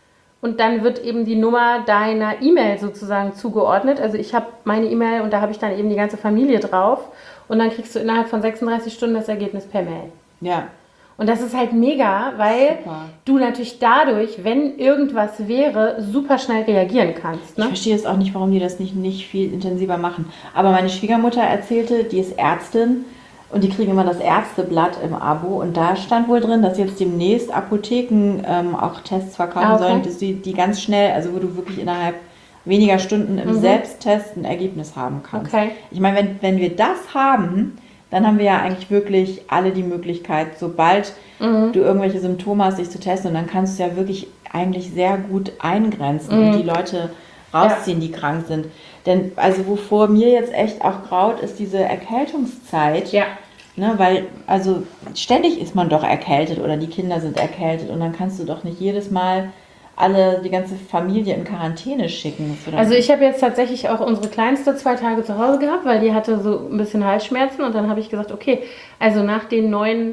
B: und dann wird eben die Nummer deiner E-Mail sozusagen zugeordnet. Also ich habe meine E-Mail und da habe ich dann eben die ganze Familie drauf und dann kriegst du innerhalb von sechsunddreißig Stunden das Ergebnis per Mail.
A: Ja.
B: Und das ist halt mega, weil super. Du natürlich dadurch, wenn irgendwas wäre, super schnell reagieren kannst. Ne?
A: Ich verstehe jetzt auch nicht, warum die das nicht, nicht viel intensiver machen. Aber meine Schwiegermutter erzählte, die ist Ärztin und die kriegen immer das Ärzteblatt im Abo. Und da stand wohl drin, dass jetzt demnächst Apotheken ähm, auch Tests verkaufen ah, okay. sollen, dass die, die ganz schnell, also wo du wirklich innerhalb weniger Stunden im mhm. Selbsttest ein Ergebnis haben kannst.
B: Okay.
A: Ich meine, wenn, wenn wir das haben, dann haben wir ja eigentlich wirklich alle die Möglichkeit, sobald mhm. du irgendwelche Symptome hast, dich zu testen. Und dann kannst du ja wirklich eigentlich sehr gut eingrenzen mhm. und die Leute rausziehen, ja. die krank sind. Denn also wovor mir jetzt echt auch graut, ist diese Erkältungszeit.
B: Ja.
A: Ne, weil also ständig ist man doch erkältet oder die Kinder sind erkältet und dann kannst du doch nicht jedes Mal alle, die ganze Familie in Quarantäne schicken.
B: Also ich habe jetzt tatsächlich auch unsere Kleinste zwei Tage zu Hause gehabt, weil die hatte so ein bisschen Halsschmerzen und dann habe ich gesagt, okay, also nach den neuen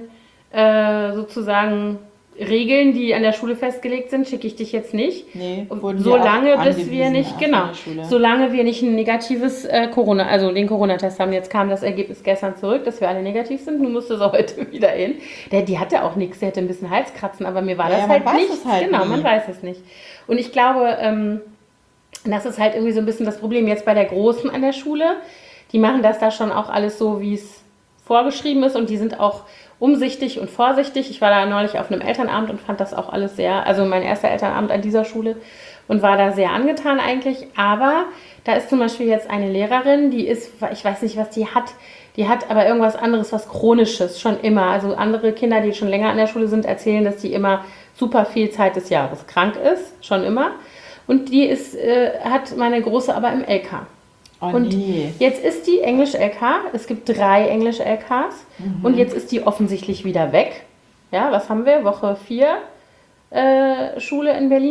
B: äh, sozusagen Regeln, die an der Schule festgelegt sind, schicke ich dich jetzt nicht. Nee, solange bis wir nicht, genau, solange wir nicht ein negatives äh, Corona, also den Corona-Test haben. Jetzt kam das Ergebnis gestern zurück, dass wir alle negativ sind. Du musstest auch heute wieder hin. Der, die hatte auch nichts, der hatte ein bisschen Halskratzen, aber mir war ja, das halt nicht. Halt genau, nie. Man weiß es nicht. Und ich glaube, ähm, das ist halt irgendwie so ein bisschen das Problem jetzt bei der Großen an der Schule. Die machen das da schon auch alles so, wie es vorgeschrieben ist und die sind auch umsichtig und vorsichtig. Ich war da neulich auf einem Elternabend und fand das auch alles sehr, also mein erster Elternabend an dieser Schule und war da sehr angetan eigentlich. Aber da ist zum Beispiel jetzt eine Lehrerin, die ist, ich weiß nicht, was die hat, die hat aber irgendwas anderes, was Chronisches, schon immer. Also andere Kinder, die schon länger an der Schule sind, erzählen, dass die immer super viel Zeit des Jahres krank ist, schon immer. Und die ist, äh, hat meine Große aber im L K.
A: Oh,
B: und
A: nee.
B: Jetzt ist die Englisch-L K, es gibt drei Englisch-L Ks mhm. und jetzt ist die offensichtlich wieder weg. Ja, was haben wir? Woche vier äh, Schule in Berlin.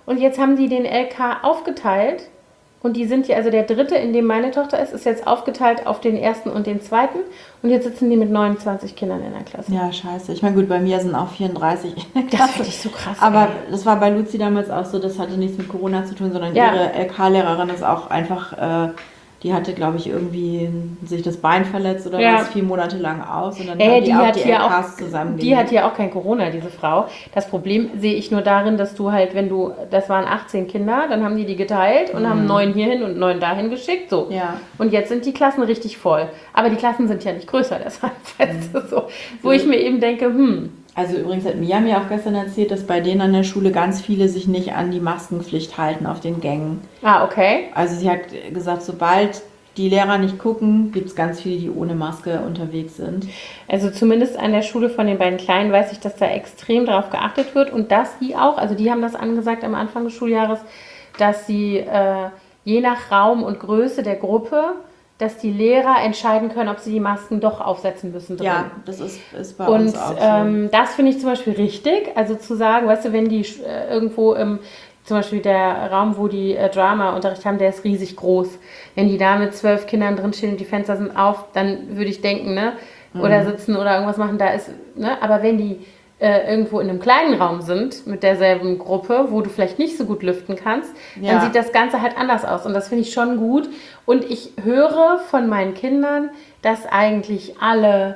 B: Und jetzt haben die den L K aufgeteilt. Und die sind ja, also der dritte, in dem meine Tochter ist, ist jetzt aufgeteilt auf den ersten und den zweiten. Und jetzt sitzen die mit neunundzwanzig Kindern in der Klasse.
A: Ja, scheiße. Ich meine, gut, bei mir sind auch vierunddreißig in der
B: Das
A: Klasse.
B: finde ich so krass.
A: Aber
B: ey.
A: das war bei Luzi damals auch so, das hatte nichts mit Corona zu tun, sondern
B: Ja.
A: ihre L K-Lehrerin ist auch einfach, äh, die hatte, glaube ich, irgendwie sich das Bein verletzt oder
B: Ja.
A: was, vier Monate lang aus. Und dann
B: Äh,
A: haben die,
B: die
A: auch
B: hat
A: die
B: hier
A: L Ks
B: auch,
A: zusammen.
B: die hat ja auch kein Corona, diese Frau. Das Problem sehe ich nur darin, dass du halt, wenn du, das waren achtzehn Kinder, dann haben die die geteilt und haben neun hierhin und neun dahin geschickt, so.
A: Ja.
B: Und jetzt sind die Klassen richtig voll. Aber die Klassen sind ja nicht größer, deshalb weißt du, so. Wo ich mir eben denke, hm,
A: Also übrigens hat Mia mir auch gestern erzählt, dass bei denen an der Schule ganz viele sich nicht an die Maskenpflicht halten auf den Gängen.
B: ah, okay.
A: Also sie hat gesagt, sobald die Lehrer nicht gucken, gibt es ganz viele, die ohne Maske unterwegs sind.
B: Also zumindest an der Schule von den beiden Kleinen weiß ich, dass da extrem darauf geachtet wird und dass die auch, also die haben das angesagt am Anfang des Schuljahres, dass sie äh, je nach Raum und Größe der Gruppe, dass die Lehrer entscheiden können, ob sie die Masken doch aufsetzen müssen drin.
A: Ja, das ist, ist bei
B: Und
A: uns auch so.
B: ähm, das finde ich zum Beispiel richtig. Also zu sagen, weißt du, wenn die äh, irgendwo im, zum Beispiel der Raum, wo die äh, Drama-Unterricht haben, der ist riesig groß. Wenn die da mit zwölf Kindern drinstehen und die Fenster sind auf, dann würde ich denken, ne? Oder sitzen oder irgendwas machen, da ist, ne? Aber wenn die äh, irgendwo in einem kleinen Raum sind, mit derselben Gruppe, wo du vielleicht nicht so gut lüften kannst,
A: Ja.
B: dann sieht das Ganze halt anders aus. Und das finde ich schon gut. Und ich höre von meinen Kindern, dass eigentlich alle,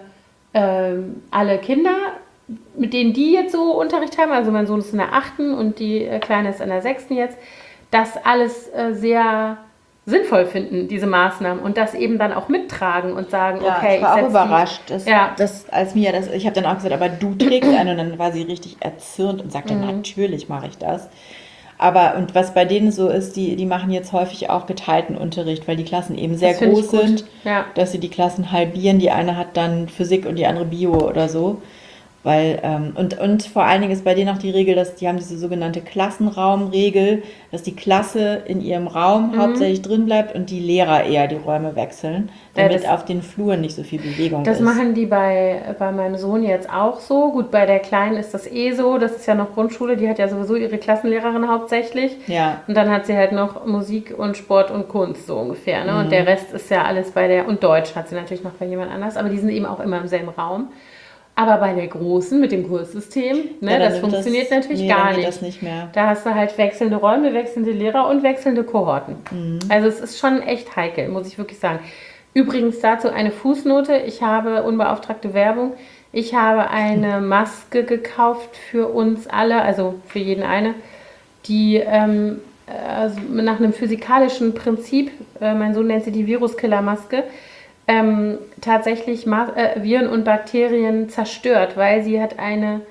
B: ähm, alle Kinder, mit denen die jetzt so Unterricht haben, also mein Sohn ist in der achten und die äh, Kleine ist in der sechsten jetzt, das alles äh, sehr sinnvoll finden, diese Maßnahmen, und das eben dann auch mittragen und sagen,
A: Ja,
B: okay,
A: ich war auch
B: setz die-
A: überrascht, dass,
B: Ja.
A: dass als Mia das, ich habe dann auch gesagt, aber du trägst eine, und dann war sie richtig erzürnt und sagte,
B: Mhm.
A: natürlich mache ich das. Aber, und was bei denen so ist, die, die machen jetzt häufig auch geteilten Unterricht, weil die Klassen eben sehr
B: Das finde ich
A: groß
B: gut.
A: sind,
B: Ja.
A: dass sie die Klassen halbieren. Die eine hat dann Physik und die andere Bio oder so. Weil, ähm, und, und vor allen Dingen ist bei denen auch die Regel, dass die haben diese sogenannte Klassenraumregel, dass die Klasse in ihrem Raum
B: Mhm.
A: hauptsächlich drin bleibt und die Lehrer eher die Räume wechseln,
B: Ja,
A: damit
B: das-
A: auf den Fluren nicht so viel Bewegung
B: Das
A: ist.
B: machen die bei, bei meinem Sohn jetzt auch so. Gut, bei der Kleinen ist das eh so. Das ist ja noch Grundschule. Die hat ja sowieso ihre Klassenlehrerin hauptsächlich.
A: Ja,
B: Und dann hat sie halt noch Musik und Sport und Kunst so ungefähr. Ne?
A: Mhm.
B: Und der Rest ist ja alles bei der, und Deutsch hat sie natürlich noch bei jemand anders. Aber die sind eben auch immer im selben Raum. Aber bei der Großen mit dem Kurssystem, ne,
A: Ja, dann
B: das
A: nimmt
B: funktioniert natürlich
A: nee,
B: gar
A: dann geht
B: nicht.
A: das nicht mehr.
B: Da hast du halt wechselnde Räume, wechselnde Lehrer und wechselnde Kohorten.
A: Mhm.
B: Also es ist schon echt heikel, muss ich wirklich sagen. Übrigens dazu eine Fußnote. Ich habe unbeauftragte Werbung. Ich habe eine Maske gekauft für uns alle, also für jeden eine, die ähm, also nach einem physikalischen Prinzip, äh, mein Sohn nennt sie die Viruskiller-Maske, ähm, tatsächlich Ma äh, Viren und Bakterien zerstört, weil sie hat eine,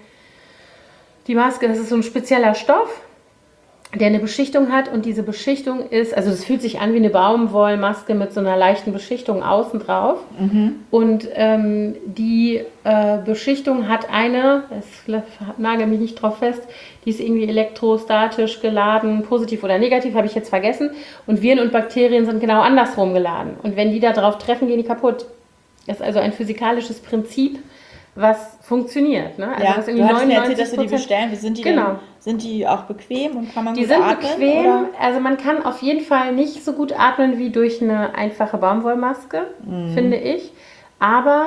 B: die Maske, das ist so ein spezieller Stoff, der eine Beschichtung hat, und diese Beschichtung ist, also das fühlt sich an wie eine Baumwollmaske mit so einer leichten Beschichtung außen drauf. Und ähm, die äh, Beschichtung hat eine, das nagel mich nicht drauf fest, die ist irgendwie elektrostatisch geladen, positiv oder negativ, habe ich jetzt vergessen. Und Viren und Bakterien sind genau andersrum geladen. Und wenn die da drauf treffen, gehen die kaputt. Das ist also ein physikalisches Prinzip, was funktioniert. Ne? Also
A: Ja,
B: was
A: du
B: irgendwie
A: hattest mir erzählt, dass du die
B: neunundneunzig
A: bestellen. Sind die,
B: Genau.
A: denn, sind die auch bequem und kann man
B: Die
A: gut
B: sind
A: atmen?
B: bequem,
A: Oder?
B: also man kann auf jeden Fall nicht so gut atmen wie durch eine einfache Baumwollmaske,
A: Mhm.
B: finde ich. Aber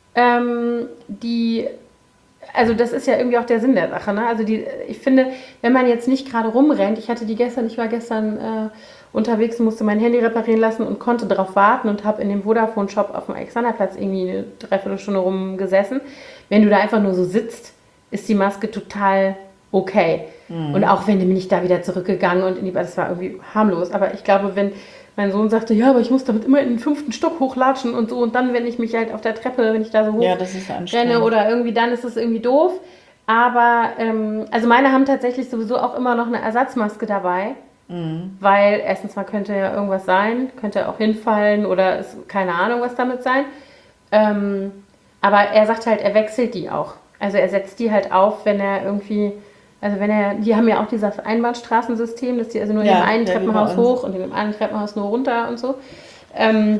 B: ähm, die, also das ist ja irgendwie auch der Sinn der Sache. Ne? Also die, ich finde, wenn man jetzt nicht gerade rumrennt, ich hatte die gestern, ich war gestern äh, unterwegs und musste mein Handy reparieren lassen und konnte darauf warten und habe in dem Vodafone-Shop auf dem Alexanderplatz irgendwie eine Dreiviertelstunde rumgesessen. Wenn du da einfach nur so sitzt, ist die Maske total okay.
A: Mhm.
B: Und auch wenn bin ich da wieder zurückgegangen und in die, das war irgendwie harmlos. Aber ich glaube, wenn mein Sohn sagte, ja, aber ich muss damit immer in den fünften Stock hochlatschen und so, und dann, wenn ich mich halt auf der Treppe, wenn ich da so hoch
A: Ja, das ist anstrengend.
B: renne oder irgendwie, dann ist es irgendwie doof. Aber, ähm, also meine haben tatsächlich sowieso auch immer noch eine Ersatzmaske dabei.
A: Mhm.
B: Weil erstens mal könnte ja irgendwas sein, könnte auch hinfallen oder ist keine Ahnung, was damit sein. Ähm, aber er sagt halt, er wechselt die auch. Also er setzt die halt auf, wenn er irgendwie, also wenn er, die haben ja auch dieses Einbahnstraßensystem, dass die also nur
A: Ja,
B: in dem einen
A: ja, wie
B: Treppenhaus
A: bei uns.
B: hoch und in dem anderen Treppenhaus nur runter und so. Ähm,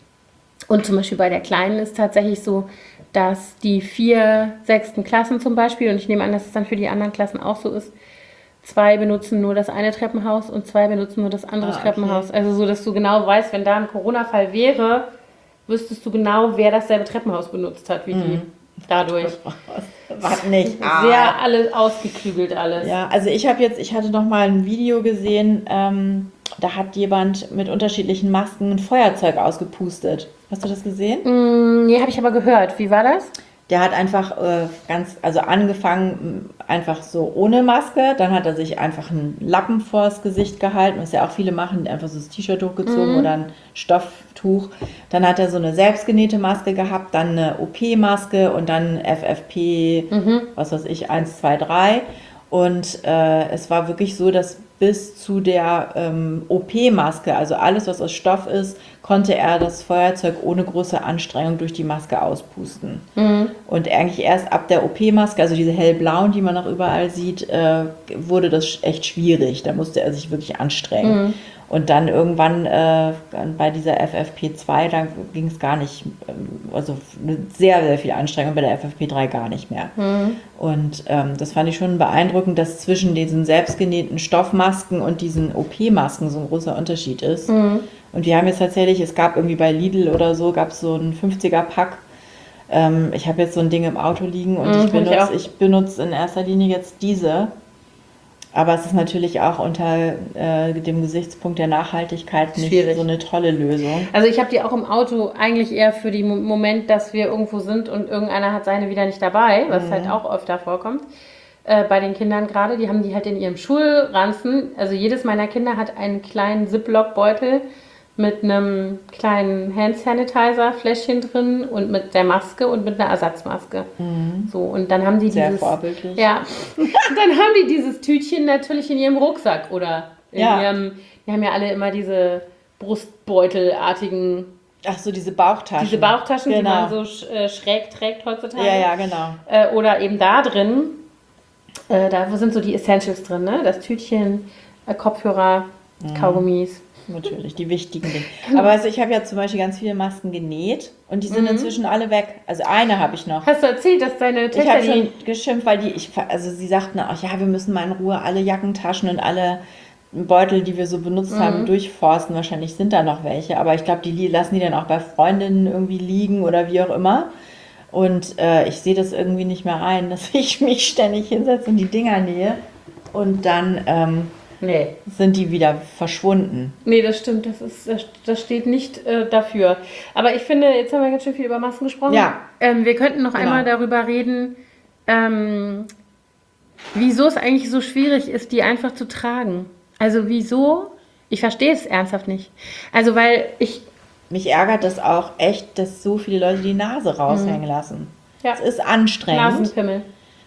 B: und zum Beispiel bei der Kleinen ist tatsächlich so, dass die vier sechsten Klassen zum Beispiel, und ich nehme an, dass es dann für die anderen Klassen auch so ist, zwei benutzen nur das eine Treppenhaus und zwei benutzen nur das andere
A: Ah, okay.
B: Treppenhaus. Also so, dass du genau weißt, wenn da ein Corona-Fall wäre, wüsstest du genau, wer dasselbe Treppenhaus benutzt hat, wie die dadurch.
A: Warte nicht. Ah.
B: Sehr alles ausgeklügelt alles.
A: Ja, also ich habe jetzt, ich hatte noch mal ein Video gesehen, ähm, da hat jemand mit unterschiedlichen Masken ein Feuerzeug ausgepustet. Hast du das gesehen?
B: Mm, nee, habe ich aber gehört. Wie war das?
A: Der hat einfach äh, ganz, also angefangen m, einfach so ohne Maske, dann hat er sich einfach einen Lappen vors Gesicht gehalten, was ja auch viele machen, einfach so das T-Shirt hochgezogen oder ein Stofftuch. Dann hat er so eine selbstgenähte Maske gehabt, dann eine O P-Maske und dann F F P, was weiß ich, eins, zwei, drei. Und äh, es war wirklich so, dass bis zu der ähm, O P-Maske, also alles, was aus Stoff ist, konnte er das Feuerzeug ohne große Anstrengung durch die Maske auspusten. Mhm. Und eigentlich erst ab der O P-Maske, also diese hellblauen, die man noch überall sieht, äh, wurde das echt schwierig. Da musste er sich wirklich anstrengen. Mhm. Und dann irgendwann äh, bei dieser F F P zwei, da ging es gar nicht, also sehr, sehr viel Anstrengung, bei der F F P drei gar nicht mehr. Mhm. Und ähm, das fand ich schon beeindruckend, dass zwischen diesen selbstgenähten Stoffmasken und diesen O P-Masken so ein großer Unterschied ist. Mhm. Und wir haben jetzt tatsächlich, es gab irgendwie bei Lidl oder so, gab es so einen fünfziger-Pack. Ähm, ich habe jetzt so ein Ding im Auto liegen und mhm, ich benutze ich, ich benutze in erster Linie jetzt diese. Aber es ist natürlich auch unter äh, dem Gesichtspunkt der Nachhaltigkeit nicht schwierig. So eine tolle Lösung.
B: Also ich habe die auch im Auto eigentlich eher für den Moment, dass wir irgendwo sind und irgendeiner hat seine wieder nicht dabei, was mhm. halt auch öfter vorkommt. Äh, bei den Kindern gerade, die haben die halt in ihrem Schulranzen. Also jedes meiner Kinder hat einen kleinen Ziploc-Beutel mit einem kleinen Hand-Sanitizer-Fläschchen drin und mit der Maske und mit einer Ersatzmaske. Mhm. So, und dann haben die
A: Sehr
B: dieses...
A: vorbildlich.
B: Ja, dann haben die dieses Tütchen natürlich in ihrem Rucksack oder in ja. ihrem... Die haben ja alle immer diese Brustbeutelartigen...
A: Ach so, diese Bauchtaschen.
B: Diese Bauchtaschen,
A: genau.
B: die man so sch- äh, schräg trägt heutzutage.
A: Ja, ja, genau.
B: Äh, oder eben da drin, äh, da sind so die Essentials drin, ne? Das Tütchen, äh, Kopfhörer, mhm. Kaugummis.
A: Natürlich, die wichtigen Dinge. Aber also ich habe ja zum Beispiel ganz viele Masken genäht und die sind mhm. inzwischen alle weg. Also eine habe ich noch.
B: Hast du erzählt, dass deine Töchter...
A: Ich habe schon geschimpft, weil die, ich, also sie sagten auch, ja, wir müssen mal in Ruhe alle Jackentaschen und alle Beutel, die wir so benutzt mhm. haben, durchforsten. Wahrscheinlich sind da noch welche, aber ich glaube, die lassen die dann auch bei Freundinnen irgendwie liegen oder wie auch immer. Und äh, ich sehe das irgendwie nicht mehr ein, dass ich mich ständig hinsetze und die Dinger nähe und dann... Ähm, Nee. Sind die wieder verschwunden.
B: Nee, das stimmt. Das, ist, das steht nicht äh, dafür. Aber ich finde, jetzt haben wir ganz schön viel über Masken gesprochen.
A: Ja.
B: Ähm, wir könnten noch genau. einmal darüber reden, ähm, wieso es eigentlich so schwierig ist, die einfach zu tragen. Also wieso? Ich verstehe es ernsthaft nicht. Also weil ich...
A: Mich ärgert das auch echt, dass so viele Leute die Nase raushängen mhm. lassen. Ja. Es ist anstrengend.
B: Nasenpimmel.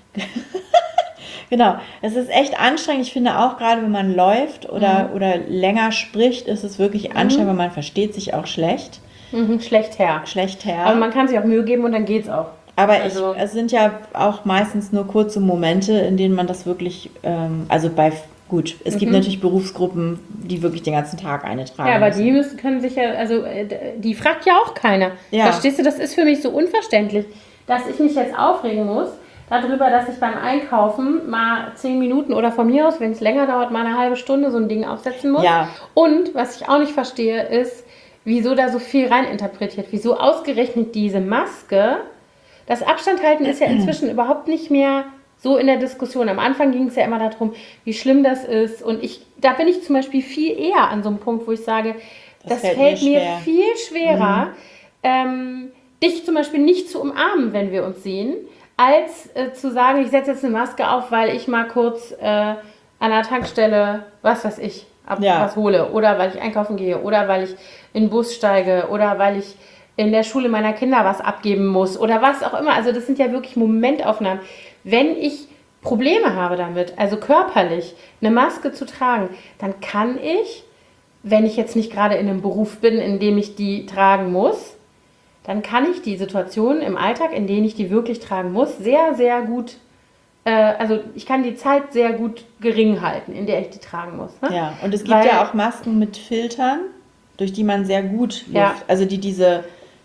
A: Genau, es ist echt anstrengend. Ich finde auch gerade, wenn man läuft oder, mhm. oder länger spricht, ist es wirklich anstrengend, mhm. weil man versteht sich auch schlecht.
B: Mhm, schlecht her.
A: Schlecht her.
B: Aber man kann sich auch Mühe geben und dann geht's auch.
A: Aber also. ich, es sind ja auch meistens nur kurze Momente, in denen man das wirklich, ähm, also bei, gut, es mhm. gibt natürlich Berufsgruppen, die wirklich den ganzen Tag eine tragen.
B: Ja, aber müssen. die müssen, können sich ja, also die fragt ja auch keiner. Ja. Verstehst du, das ist für mich so unverständlich, dass ich mich jetzt aufregen muss, darüber, dass ich beim Einkaufen mal zehn Minuten oder von mir aus, wenn es länger dauert, mal eine halbe Stunde so ein Ding aufsetzen muss.
A: Ja.
B: Und was ich auch nicht verstehe, ist, wieso da so viel reininterpretiert. Wieso ausgerechnet diese Maske? Das Abstandhalten ist ja inzwischen überhaupt nicht mehr so in der Diskussion. Am Anfang ging es ja immer darum, wie schlimm das ist. Und ich, da bin ich zum Beispiel viel eher an so einem Punkt, wo ich sage, das, das fällt, fällt mir, schwer. mir viel schwerer, mhm. ähm, dich zum Beispiel nicht zu umarmen, wenn wir uns sehen, als äh, zu sagen, ich setze jetzt eine Maske auf, weil ich mal kurz äh, an der Tankstelle, was weiß ich, ab, ja. was hole. Oder weil ich einkaufen gehe. Oder weil ich in den Bus steige. Oder weil ich in der Schule meiner Kinder was abgeben muss. Oder was auch immer. Also das sind ja wirklich Momentaufnahmen. Wenn ich Probleme habe damit, also körperlich eine Maske zu tragen, dann kann ich, wenn ich jetzt nicht gerade in einem Beruf bin, in dem ich die tragen muss, dann kann ich die Situation im Alltag, in denen ich die wirklich tragen muss, sehr, sehr gut, äh, also ich kann die Zeit sehr gut gering halten, in der ich die tragen muss. Ne?
A: Ja, und es gibt Weil, ja auch Masken mit Filtern, durch die man sehr gut Luft, ja. also die diese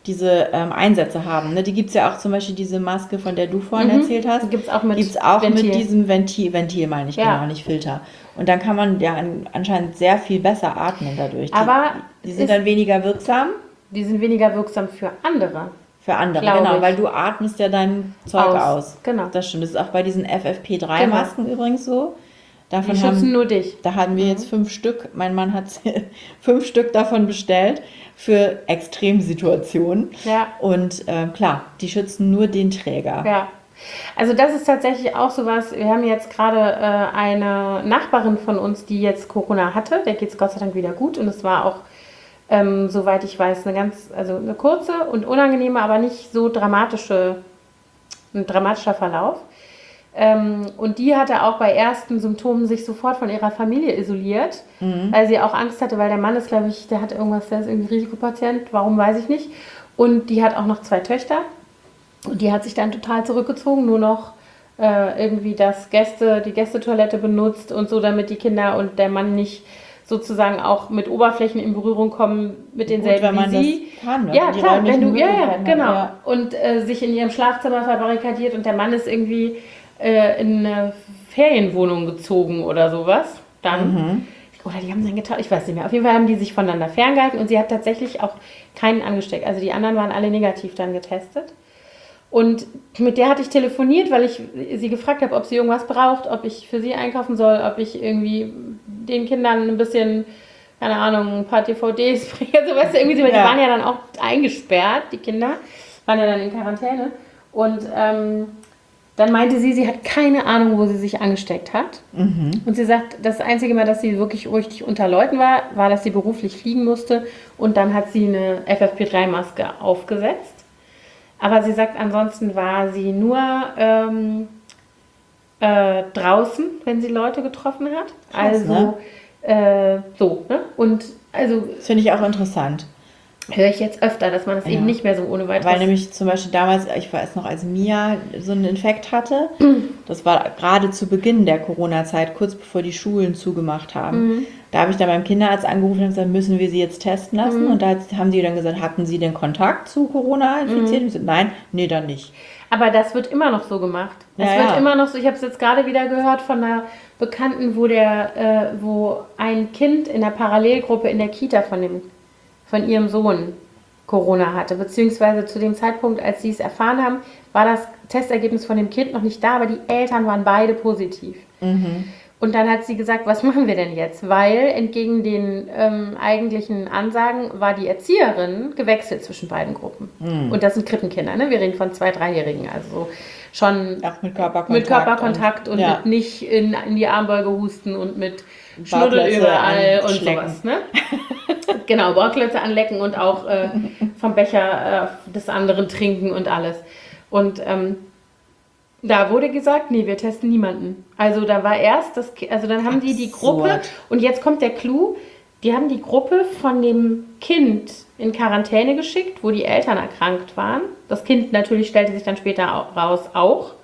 A: diese ähm, Einsätze haben. Ne? Die gibt es ja auch zum Beispiel diese Maske, von der du vorhin
B: Mhm.
A: erzählt hast.
B: Gibt es auch mit
A: Gibt's auch
B: Ventil.
A: mit diesem Ventil, Ventil meine ich,
B: Ja.
A: genau, nicht Filter. Und dann kann man ja an, anscheinend sehr viel besser atmen dadurch. Die,
B: Aber
A: die sind
B: ist-
A: dann weniger wirksam
B: Die sind weniger wirksam für andere.
A: für andere,
B: Glaub
A: genau,
B: ich.
A: weil du atmest ja dein Zeug aus.
B: Aus, genau.
A: Das stimmt. Das ist auch bei diesen F F P drei Masken übrigens so. Davon
B: Die schützen
A: haben,
B: nur dich.
A: Da hatten wir jetzt fünf Stück. Mein Mann hat fünf Stück davon bestellt für Extremsituationen.
B: Ja.
A: Und äh, klar, die schützen nur den Träger.
B: Ja. Also das ist tatsächlich auch sowas. Wir haben jetzt gerade äh, eine Nachbarin von uns, die jetzt Corona hatte. Der geht es Gott sei Dank wieder gut. Und es war auch, ähm, soweit ich weiß, eine ganz, also eine kurze und unangenehme, aber nicht so dramatische, ein dramatischer Verlauf. Ähm, und die hatte auch bei ersten Symptomen sich sofort von ihrer Familie isoliert,
A: Mhm.
B: weil sie auch Angst hatte, weil der Mann ist, glaube ich, der hat irgendwas, der ist irgendwie Risikopatient, warum weiß ich nicht. Und die hat auch noch zwei Töchter. Und die hat sich dann total zurückgezogen, nur noch äh, irgendwie das Gäste, die Gästetoilette benutzt und so, damit die Kinder und der Mann nicht sozusagen auch mit Oberflächen in Berührung kommen mit denselben
A: wenn man
B: wie sie.
A: das kann, ne?
B: Ja,
A: Die
B: klar, wenn
A: räumlichen
B: du, ja, ja,
A: Möglichkeiten hat,
B: genau.
A: ja.
B: Und äh, sich in ihrem Schlafzimmer verbarrikadiert und der Mann ist irgendwie äh, in eine Ferienwohnung gezogen oder sowas. Dann.
A: Mhm.
B: Oder die haben dann getauscht, ich weiß nicht mehr. Auf jeden Fall haben die sich voneinander ferngehalten und sie hat tatsächlich auch keinen angesteckt. Also die anderen waren alle negativ dann getestet. Und mit der hatte ich telefoniert, weil ich sie gefragt habe, ob sie irgendwas braucht, ob ich für sie einkaufen soll, ob ich irgendwie den Kindern ein bisschen, keine Ahnung, ein paar D V Ds bringe. So, weißt du, irgendwie, weil
A: Ja.
B: die waren ja dann auch eingesperrt, die Kinder, waren ja dann in Quarantäne. Und ähm, dann meinte sie, sie hat keine Ahnung, wo sie sich angesteckt hat.
A: Mhm.
B: Und sie sagt, das einzige Mal, dass sie wirklich richtig unter Leuten war, war, dass sie beruflich fliegen musste. Und dann hat sie eine F F P drei Maske aufgesetzt. Aber sie sagt, ansonsten war sie nur ähm, äh, draußen, wenn sie Leute getroffen hat.
A: Krass,
B: also
A: ne?
B: äh, so, ne? Und also
A: Das finde ich auch interessant.
B: höre ich jetzt öfter, dass man das
A: Ja.
B: eben nicht mehr so ohne weiteres...
A: Weil nämlich zum Beispiel damals, ich weiß noch, als Mia so einen Infekt hatte, das war gerade zu Beginn der Corona-Zeit, kurz bevor die Schulen zugemacht haben. Da habe ich dann beim Kinderarzt angerufen und gesagt, müssen wir sie jetzt testen lassen? Und da haben die dann gesagt, hatten sie den Kontakt zu Corona-Infizierten? Ich gesagt, nein, nee, dann nicht.
B: Aber das wird immer noch so gemacht. Es
A: Ja,
B: wird
A: ja.
B: immer noch so, ich habe es jetzt gerade wieder gehört von einer Bekannten, wo der, äh, wo ein Kind in der Parallelgruppe in der Kita von dem, von ihrem Sohn Corona hatte. Beziehungsweise zu dem Zeitpunkt, als sie es erfahren haben, war das Testergebnis von dem Kind noch nicht da, aber die Eltern waren beide positiv. Und dann hat sie gesagt, was machen wir denn jetzt? Weil entgegen den ähm, eigentlichen Ansagen war die Erzieherin gewechselt zwischen beiden Gruppen. Und das sind Krippenkinder, ne? Wir reden von zwei-, dreijährigen, also schon
A: Auch mit Körperkontakt.
B: mit Körperkontakt und,
A: und ja.
B: mit nicht in, in die Armbeuge husten und mit Schnuddel
A: Bauklötze
B: überall und
A: anschlecken.
B: sowas. Ne? Genau, Bauklötze anlecken und auch äh, vom Becher äh, des anderen trinken und alles. Und ähm, da wurde gesagt, nee, wir testen niemanden. Also da war erst, das, Ki- also dann haben die die Gruppe,
A: Absurd.
B: und jetzt kommt der Clou, die haben die Gruppe von dem Kind in Quarantäne geschickt, wo die Eltern erkrankt waren. Das Kind natürlich stellte sich dann später au- raus auch.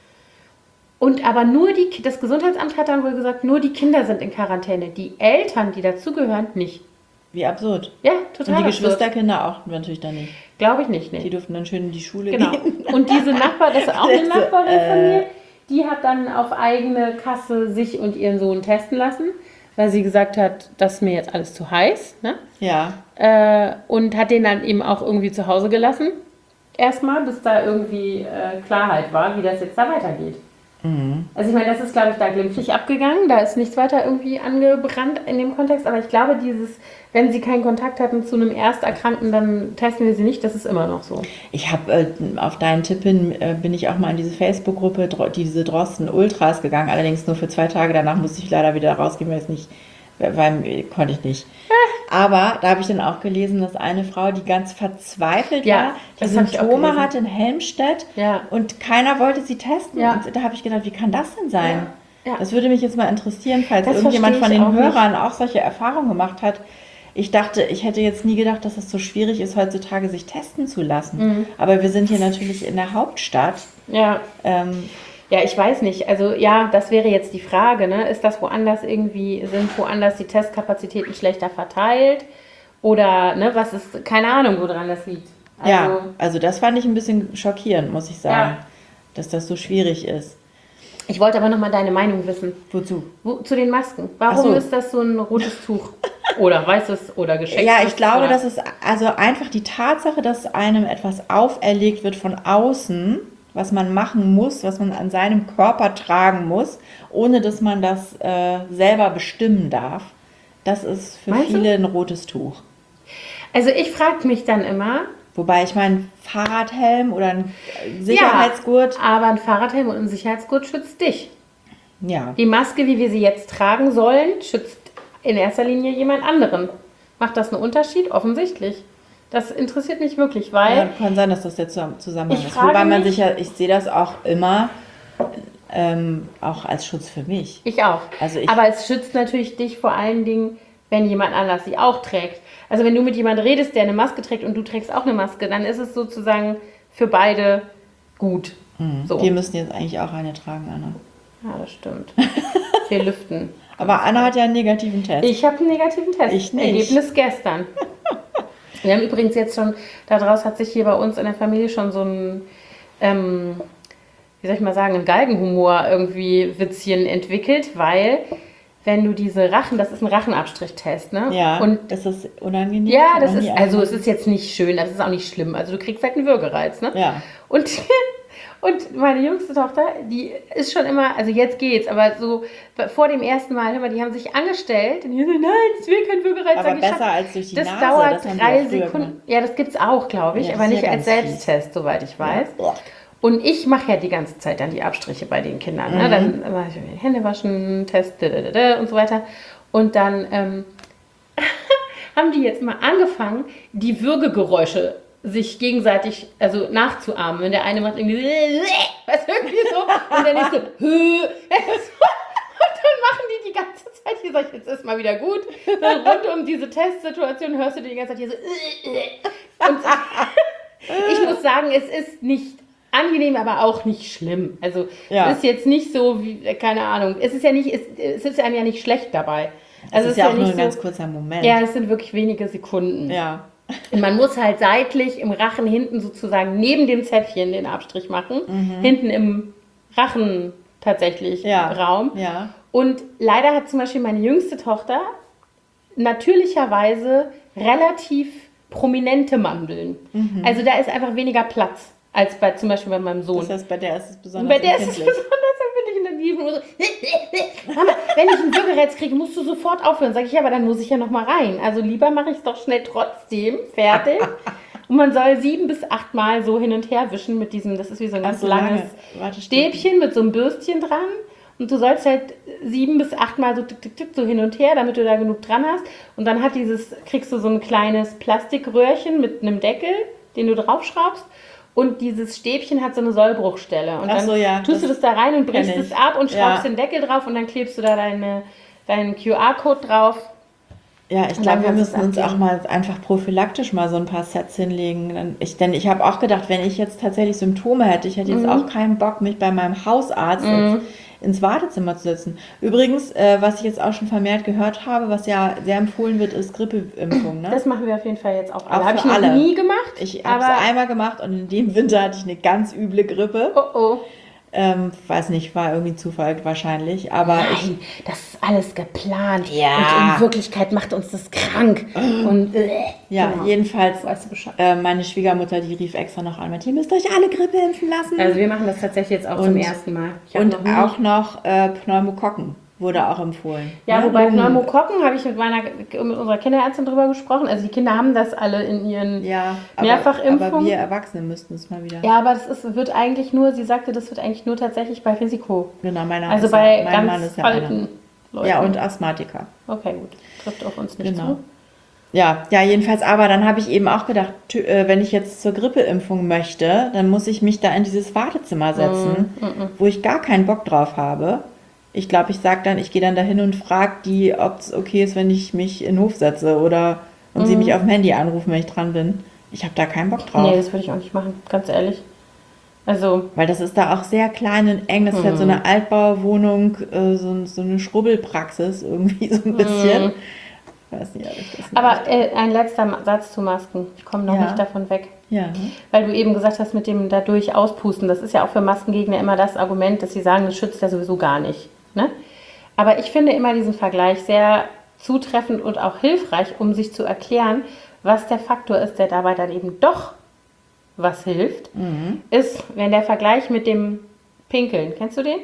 B: Und aber nur die, das Gesundheitsamt hat dann wohl gesagt, nur die Kinder sind in Quarantäne. Die Eltern, die dazugehören, nicht.
A: Wie absurd.
B: Ja,
A: Und
B: total
A: die
B: absurd.
A: Geschwisterkinder auch natürlich dann nicht.
B: Glaube ich nicht,
A: Die
B: nee.
A: durften dann schön in die Schule
B: Genau.
A: gehen.
B: Und diese Nachbar, das ist auch eine
A: Also,
B: Nachbarin von
A: äh,
B: mir, die hat dann auf eigene Kasse sich und ihren Sohn testen lassen, weil sie gesagt hat, das ist mir jetzt alles zu heiß. Ne?
A: Ja.
B: Äh, und hat den dann eben auch irgendwie zu Hause gelassen. Erstmal, bis da irgendwie äh, Klarheit war, wie das jetzt da weitergeht. Also ich meine, das ist, glaube ich, da glimpflich abgegangen. Da ist nichts weiter irgendwie angebrannt in dem Kontext. Aber ich glaube, dieses, wenn sie keinen Kontakt hatten zu einem Ersterkrankten, dann testen wir sie nicht. Das ist immer noch so.
A: Ich habe äh, auf deinen Tipp hin, äh, bin ich auch mal in diese Facebook-Gruppe, Dro- diese Drosten Ultras gegangen. Allerdings nur für zwei Tage. Danach musste ich leider wieder rausgehen, weil es nicht, weil, weil konnte ich nicht. Aber da habe ich dann auch gelesen, dass eine Frau, die ganz verzweifelt
B: Ja,
A: war, die
B: das habe ich auch
A: Symptome
B: gelesen.
A: hatte in Helmstedt
B: Ja.
A: und keiner wollte sie testen.
B: Ja.
A: Und da habe ich gedacht, wie kann das denn sein?
B: Ja. Ja.
A: Das würde mich jetzt mal interessieren, falls
B: Das
A: irgendjemand von
B: verstehe
A: den
B: ich auch nicht.
A: Hörern auch solche Erfahrungen gemacht hat. Ich dachte, ich hätte jetzt nie gedacht, dass es so schwierig ist, heutzutage sich testen zu lassen.
B: Mhm.
A: Aber wir sind hier natürlich in der Hauptstadt.
B: Ja.
A: Ähm,
B: Ja, ich weiß nicht. Also ja, das wäre jetzt die Frage, ne? Ist das woanders irgendwie, sind woanders die Testkapazitäten schlechter verteilt? Oder, ne, was ist, keine Ahnung, woran das liegt. Also,
A: ja, also das fand ich ein bisschen schockierend, muss ich sagen,
B: Ja.
A: dass das so schwierig ist.
B: Ich wollte aber nochmal deine Meinung wissen.
A: Wozu?
B: Wo, zu den Masken. Warum
A: Ach so.
B: ist das so ein rotes Tuch? Oder weißes oder geschenktes?
A: Ja, ich glaube,
B: oder?
A: das ist also einfach die Tatsache, dass einem etwas auferlegt wird von außen, was man machen muss, was man an seinem Körper tragen muss, ohne dass man das äh, selber bestimmen darf. Das ist für
B: Meinst du?
A: viele ein rotes Tuch.
B: Also ich frage mich dann immer,
A: Wobei ich meine, Fahrradhelm oder ein Sicherheitsgurt.
B: ja, aber ein Fahrradhelm und ein Sicherheitsgurt schützt dich.
A: Ja.
B: Die Maske, wie wir sie jetzt tragen sollen, schützt in erster Linie jemand anderen. Macht das einen Unterschied? Offensichtlich. Das interessiert mich wirklich, weil...
A: Ja, kann sein, dass das der Zusammen- Zusammenhang
B: Ich
A: ist.
B: frage
A: Wobei man
B: mich-
A: sich ja, ich sehe das auch immer ähm, auch als Schutz für mich.
B: Ich auch.
A: Also ich-
B: Aber es schützt natürlich dich vor allen Dingen, wenn jemand anders sie auch trägt. Also wenn du mit jemandem redest, der eine Maske trägt und du trägst auch eine Maske, dann ist es sozusagen für beide gut. So.
A: Wir müssen jetzt eigentlich auch eine tragen, Anna.
B: Ja, das stimmt. Wir lüften.
A: Aber Anna hat ja einen negativen Test.
B: Ich habe einen negativen Test.
A: Ich nicht.
B: Ergebnis gestern. Wir haben übrigens jetzt schon, daraus hat sich hier bei uns in der Familie schon so ein, ähm, wie soll ich mal sagen, ein Galgenhumor irgendwie Witzchen entwickelt, weil wenn du diese Rachen, das ist ein Rachenabstrichtest, ne?
A: Ja,
B: Und
A: das ist unangenehm.
B: ja,
A: Noch
B: das
A: nie
B: ist, also es
A: angemacht.
B: ist jetzt nicht schön, das ist auch nicht schlimm. Also du kriegst halt einen Würgereiz, ne?
A: Ja.
B: Und, und meine jüngste Tochter, die ist schon immer, also jetzt geht's, aber so vor dem ersten Mal, hör mal, die haben sich angestellt und die so, nein, ich will kein Würgereiz.
A: Aber
B: Sag ich,
A: besser
B: Schatz,
A: als durch die
B: das
A: Nase.
B: dauert
A: das haben wir
B: drei
A: ja früher
B: Sekunden. Ja, das gibt's auch, glaube ich,
A: Ja,
B: aber
A: das ist
B: nicht
A: ja
B: als
A: ganz fies.
B: Selbsttest, soweit ich weiß.
A: Ja.
B: Und ich mache ja die ganze Zeit dann die Abstriche bei den Kindern. Ne?
A: Mhm.
B: Dann mache ich Hände waschen, Test da, da, da, da, und so weiter. Und dann ähm, haben die jetzt mal angefangen, die Würgegeräusche sich gegenseitig also nachzuahmen. Wenn der eine macht irgendwie was irgendwie so und der nächste und dann machen die die ganze Zeit hier, sag ich, jetzt ist mal wieder gut. So rund um diese Testsituation hörst du die ganze Zeit hier so und ich muss sagen, es ist nicht angenehm, aber auch nicht schlimm. Also
A: Ja.
B: es ist jetzt nicht so wie, keine Ahnung, es ist ja nicht, es, es ist einem ja nicht schlecht dabei. Also
A: Das
B: es
A: ist ja auch nur
B: nicht
A: ein
B: so,
A: ganz kurzer Moment.
B: ja, es sind wirklich wenige Sekunden.
A: Ja.
B: Und man muss halt seitlich im Rachen hinten sozusagen neben dem Zäpfchen den Abstrich machen. Hinten im Rachen tatsächlich
A: Ja.
B: Raum.
A: Ja.
B: Und leider hat zum Beispiel meine jüngste Tochter natürlicherweise relativ prominente Mandeln. Also da ist einfach weniger Platz als bei zum Beispiel bei meinem Sohn.
A: Das heißt, bei der ist es
B: Und
A: besonders
B: bei der ist es
A: empfindlich.
B: besonders empfindlich und dann die nur so, Mama, wenn ich einen Würgereiz kriege, musst du sofort aufhören. Sag ich, ja, aber dann muss ich ja noch mal rein. Also lieber mache ich es doch schnell trotzdem fertig. Und man soll sieben bis acht Mal so hin und her wischen mit diesem, das ist wie so ein
A: Ach
B: ganz
A: so,
B: langes
A: lange Wartestäbchen.
B: Stäbchen mit so einem Bürstchen dran. Und du sollst halt sieben bis acht Mal so tick, tick, tick, so hin und her, damit du da genug dran hast. Und dann hat dieses, kriegst du so ein kleines Plastikröhrchen mit einem Deckel, den du draufschraubst. Und dieses Stäbchen hat so eine Sollbruchstelle. Und
A: Ach
B: dann
A: so, ja,
B: tust du
A: das
B: das da rein und brichst
A: kenn
B: es
A: ich.
B: ab und schraubst
A: Ja.
B: den Deckel drauf und dann klebst du da deine, deinen Q R-Code drauf.
A: Ja, ich
B: Und dann
A: glaube, wir
B: kannst du
A: müssen
B: es
A: uns auch
B: abgeben.
A: mal einfach prophylaktisch mal so ein paar Sets hinlegen. Dann- Ich, denn ich habe auch gedacht, wenn ich jetzt tatsächlich Symptome hätte, ich hätte jetzt
B: Mhm.
A: auch keinen Bock, mich bei meinem Hausarzt jetzt ins Wartezimmer zu setzen. Übrigens, äh, was ich jetzt auch schon vermehrt gehört habe, was ja sehr empfohlen wird, ist Grippeimpfung. Ne?
B: Das machen wir auf jeden Fall jetzt auch.
A: Auch
B: alle. Habe ich
A: für
B: noch
A: alle.
B: nie gemacht.
A: Ich habe
B: aber
A: es einmal gemacht und in dem Winter hatte ich eine ganz üble Grippe.
B: oh oh.
A: Ähm, weiß nicht, war irgendwie Zufall wahrscheinlich. Aber ich,
B: Nein, das ist alles geplant.
A: Ja.
B: Und in Wirklichkeit macht uns das krank. Und äh,
A: ja,
B: genau.
A: jedenfalls,
B: Weißt du Bescheid.
A: äh, meine Schwiegermutter, die rief extra noch an, meinte, ihr müsst euch alle Grippe impfen lassen.
B: Also wir machen das tatsächlich jetzt auch
A: Und-
B: zum ersten Mal. Ich hab
A: Und
B: noch nie-
A: auch noch äh, Pneumokokken wurde auch empfohlen.
B: Ja,
A: Ne?
B: wobei
A: Lungen.
B: Pneumokokken habe ich mit meiner mit unserer Kinderärztin drüber gesprochen. Also die Kinder haben das alle in ihren.
A: Ja, aber,
B: Mehrfachimpfung?
A: aber wir Erwachsene müssten es mal wieder.
B: Ja, aber das ist, wird eigentlich nur, sie sagte, das wird eigentlich nur tatsächlich bei Risiko.
A: Genau, meiner
B: Also
A: ist
B: bei
A: ja, mein
B: ganz
A: Mann ist ja
B: alten
A: einer.
B: Leuten.
A: Ja, und Asthmatiker.
B: Okay, gut. Trifft auf uns nicht
A: Genau.
B: zu.
A: Ja, ja, jedenfalls, aber dann habe ich eben auch gedacht, tü- äh, wenn ich jetzt zur Grippeimpfung möchte, dann muss ich mich da in dieses Wartezimmer setzen,
B: Mm,
A: wo ich gar keinen Bock drauf habe. Ich glaube, ich sage dann, ich gehe dann dahin und frage die, ob es okay ist, wenn ich mich in den Hof setze oder und
B: Mm.
A: sie mich auf dem Handy anrufen, wenn ich dran bin. Ich habe da keinen Bock drauf.
B: Nee, das würde ich auch nicht machen, ganz ehrlich. Also,
A: Weil das ist da auch sehr klein und eng. Das ist halt so eine Altbauwohnung, äh, so, so eine Schrubbelpraxis irgendwie so ein bisschen. Ich weiß nicht, ob ich das
B: aber
A: möchte.
B: äh, ein letzter Ma- Satz zu Masken. Ich komme noch
A: Ja.
B: nicht davon weg.
A: Ja.
B: Weil du eben gesagt hast, mit dem dadurch auspusten, das ist ja auch für Maskengegner immer das Argument, dass sie sagen, das schützt ja sowieso gar nicht. Ne? Aber ich finde immer diesen Vergleich sehr zutreffend und auch hilfreich, um sich zu erklären, was der Faktor ist, der dabei dann eben doch was hilft, mhm. ist, wenn der Vergleich mit dem Pinkeln, kennst du den?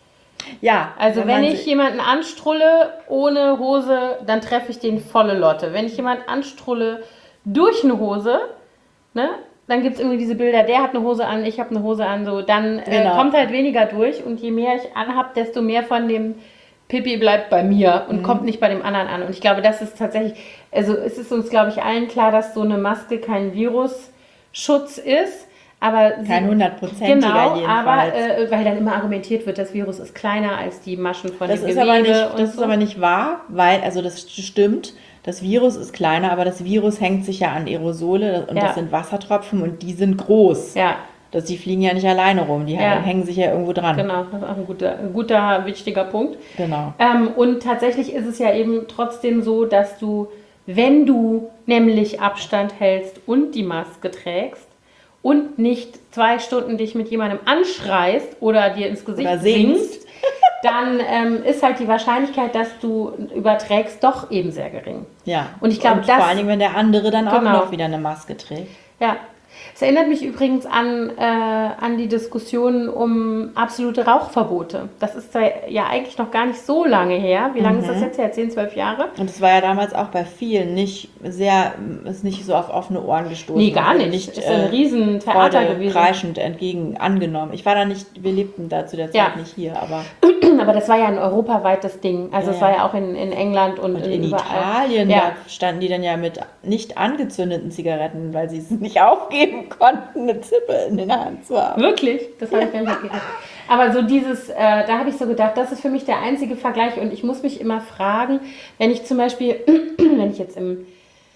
A: Ja.
B: Also wenn, wenn ich jemanden anstrulle ohne Hose, dann treffe ich den volle Lotte. Wenn ich jemanden anstrulle durch eine Hose, ne, dann gibt es irgendwie diese Bilder, der hat eine Hose an, ich habe eine Hose an, so, dann äh, genau. kommt halt weniger durch und je mehr ich anhab, desto mehr von dem Pipi bleibt bei mir und mhm. kommt nicht bei dem anderen an. Und ich glaube, das ist tatsächlich, also es ist uns, glaube ich, allen klar, dass so eine Maske kein Virusschutz ist. Aber
A: kein hundertprozentiger
B: genau,
A: jedenfalls.
B: Aber äh, weil dann immer argumentiert wird, das Virus ist kleiner als die Maschen von
A: das
B: dem
A: ist
B: Gewebe.
A: Aber nicht,
B: und
A: das
B: so.
A: ist aber nicht wahr, weil, also das stimmt, das Virus ist kleiner, aber das Virus hängt sich ja an Aerosole und ja. das sind Wassertropfen und die sind groß.
B: Ja.
A: Das, die fliegen ja nicht alleine rum, die
B: ja.
A: hängen sich ja irgendwo dran.
B: Genau, das ist auch ein guter, ein guter wichtiger Punkt.
A: Genau.
B: Ähm, und tatsächlich ist es ja eben trotzdem so, dass du, wenn du nämlich Abstand hältst und die Maske trägst, und nicht zwei Stunden dich mit jemandem anschreist oder dir ins Gesicht
A: oder singst,
B: dann ähm, ist halt die Wahrscheinlichkeit, dass du überträgst, doch eben sehr gering.
A: Ja,
B: und ich glaube,
A: vor allen Dingen, wenn der andere dann
B: genau.
A: auch noch wieder eine Maske trägt.
B: Ja, es erinnert mich übrigens an, äh, an die Diskussion um absolute Rauchverbote. Das ist ja eigentlich noch gar nicht so lange her. Wie lange mhm. ist das jetzt her? zehn, zwölf Jahre?
A: Und es war ja damals auch bei vielen nicht sehr, ist nicht so auf offene Ohren gestoßen.
B: Nee, gar nicht. nicht ist ein äh, riesen Theater gewesen.
A: Kreischend entgegen angenommen. Ich war da nicht, wir lebten da zu der Zeit ja. nicht hier, aber...
B: Aber das war ja ein europaweites Ding. Also ja, es war ja auch in, in England und,
A: und in
B: überall.
A: Italien, ja. da standen die dann ja mit nicht angezündeten Zigaretten, weil sie es nicht aufgeben konnten, eine Zippe in der Hand zu haben.
B: Wirklich? Das habe ich gar nicht gedacht. Aber so dieses, äh, da habe ich so gedacht, das ist für mich der einzige Vergleich und ich muss mich immer fragen, wenn ich zum Beispiel, wenn ich jetzt im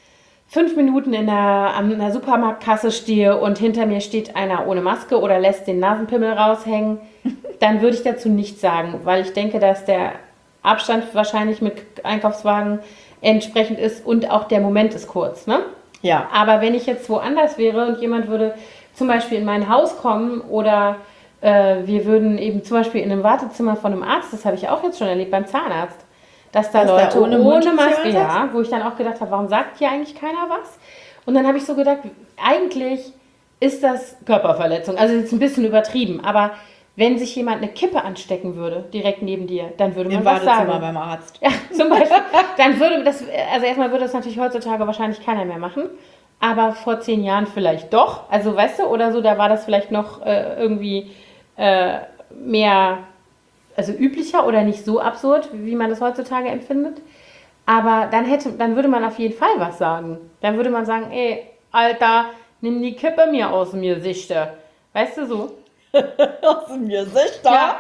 B: fünf Minuten in der, an der Supermarktkasse stehe und hinter mir steht einer ohne Maske oder lässt den Nasenpimmel raushängen, dann würde ich dazu nichts sagen, weil ich denke, dass der Abstand wahrscheinlich mit Einkaufswagen entsprechend ist und auch der Moment ist kurz, ne?
A: Ja.
B: Aber wenn ich jetzt woanders wäre und jemand würde zum Beispiel in mein Haus kommen oder äh, wir würden eben zum Beispiel in einem Wartezimmer von einem Arzt, das habe ich auch jetzt schon erlebt beim Zahnarzt, dass da
A: Was,
B: Leute
A: da ohne,
B: ohne Maske, ja, wo ich dann auch gedacht habe, warum sagt hier eigentlich keiner was? Und dann habe ich so gedacht, eigentlich ist das Körperverletzung, also jetzt ein bisschen übertrieben, aber wenn sich jemand eine Kippe anstecken würde, direkt neben dir, dann würde man
A: Im
B: was sagen.
A: Wartezimmer beim Arzt.
B: Ja, zum Beispiel. Dann würde das, also erstmal würde das natürlich heutzutage wahrscheinlich keiner mehr machen, aber vor zehn Jahren vielleicht doch. Also weißt du, oder so, da war das vielleicht noch äh, irgendwie äh, mehr, also üblicher oder nicht so absurd, wie man das heutzutage empfindet. Aber dann hätte, dann würde man auf jeden Fall was sagen. Dann würde man sagen, ey, Alter, nimm die Kippe mir aus dem Gesicht. Weißt du so?
A: Aus dem Gesicht,
B: ja.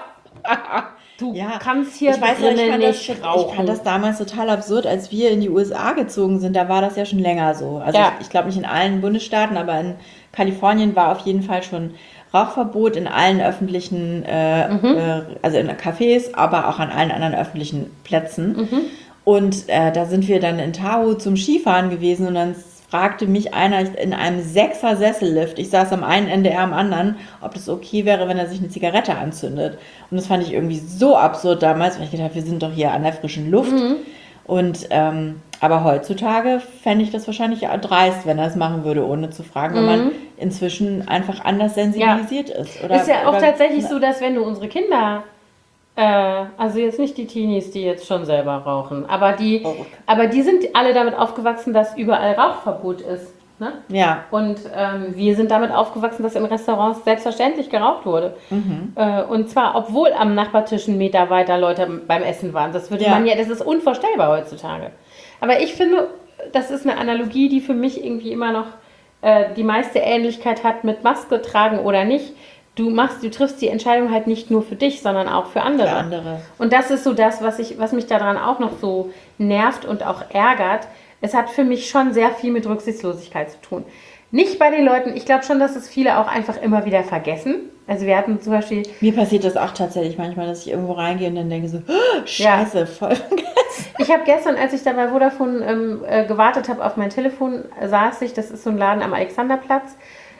B: Du
A: ja.
B: kannst hier
A: ich weiß ja, ich fand,
B: nicht
A: das,
B: rauchen.
A: ich fand das damals total absurd, als wir in die U S A gezogen sind, da war das ja schon länger so. Also
B: ja.
A: ich, ich glaube nicht in allen Bundesstaaten, aber in Kalifornien war auf jeden Fall schon Rauchverbot in allen öffentlichen, äh, mhm. äh, also in Cafés, aber auch an allen anderen öffentlichen Plätzen.
B: Mhm.
A: Und äh, da sind wir dann in Tahoe zum Skifahren gewesen und dann fragte mich einer in einem sechser Sessellift, ich saß am einen Ende, er am anderen, ob das okay wäre, wenn er sich eine Zigarette anzündet. Und das fand ich irgendwie so absurd damals, weil ich gedacht, wir sind doch hier an der frischen Luft.
B: Mhm.
A: Und ähm, aber heutzutage fände ich das wahrscheinlich dreist, wenn er es machen würde, ohne zu fragen, weil man inzwischen einfach anders sensibilisiert
B: ja.
A: ist. Oder,
B: ist ja auch
A: oder,
B: tatsächlich so, dass wenn du unsere Kinder, äh, also jetzt nicht die Teenies, die jetzt schon selber rauchen, aber die,
A: oh, okay.
B: aber die sind alle damit aufgewachsen, dass überall Rauchverbot ist. Ne?
A: Ja.
B: Und ähm, wir sind damit aufgewachsen, dass in Restaurants selbstverständlich geraucht wurde.
A: Mhm.
B: Äh, und zwar, obwohl am Nachbartisch einen Meter weiter Leute beim Essen waren. Das würde
A: ja.
B: man ja, das ist unvorstellbar heutzutage. Aber ich finde, das ist eine Analogie, die für mich irgendwie immer noch äh, die meiste Ähnlichkeit hat mit Maske tragen oder nicht. Du machst, du triffst die Entscheidung halt nicht nur für dich, sondern auch für andere.
A: Für andere.
B: Und das ist so das, was ich, was mich daran auch noch so nervt und auch ärgert. Es hat für mich schon sehr viel mit Rücksichtslosigkeit zu tun. Nicht bei den Leuten, ich glaube schon, dass es viele auch einfach immer wieder vergessen. Also wir hatten zum Beispiel...
A: Mir passiert das auch tatsächlich manchmal, dass ich irgendwo reingehe und dann denke so, oh, Scheiße, ja. voll vergessen.
B: Ich habe gestern, als ich da bei Vodafone ähm, äh, gewartet habe auf mein Telefon, saß ich, das ist so ein Laden am Alexanderplatz,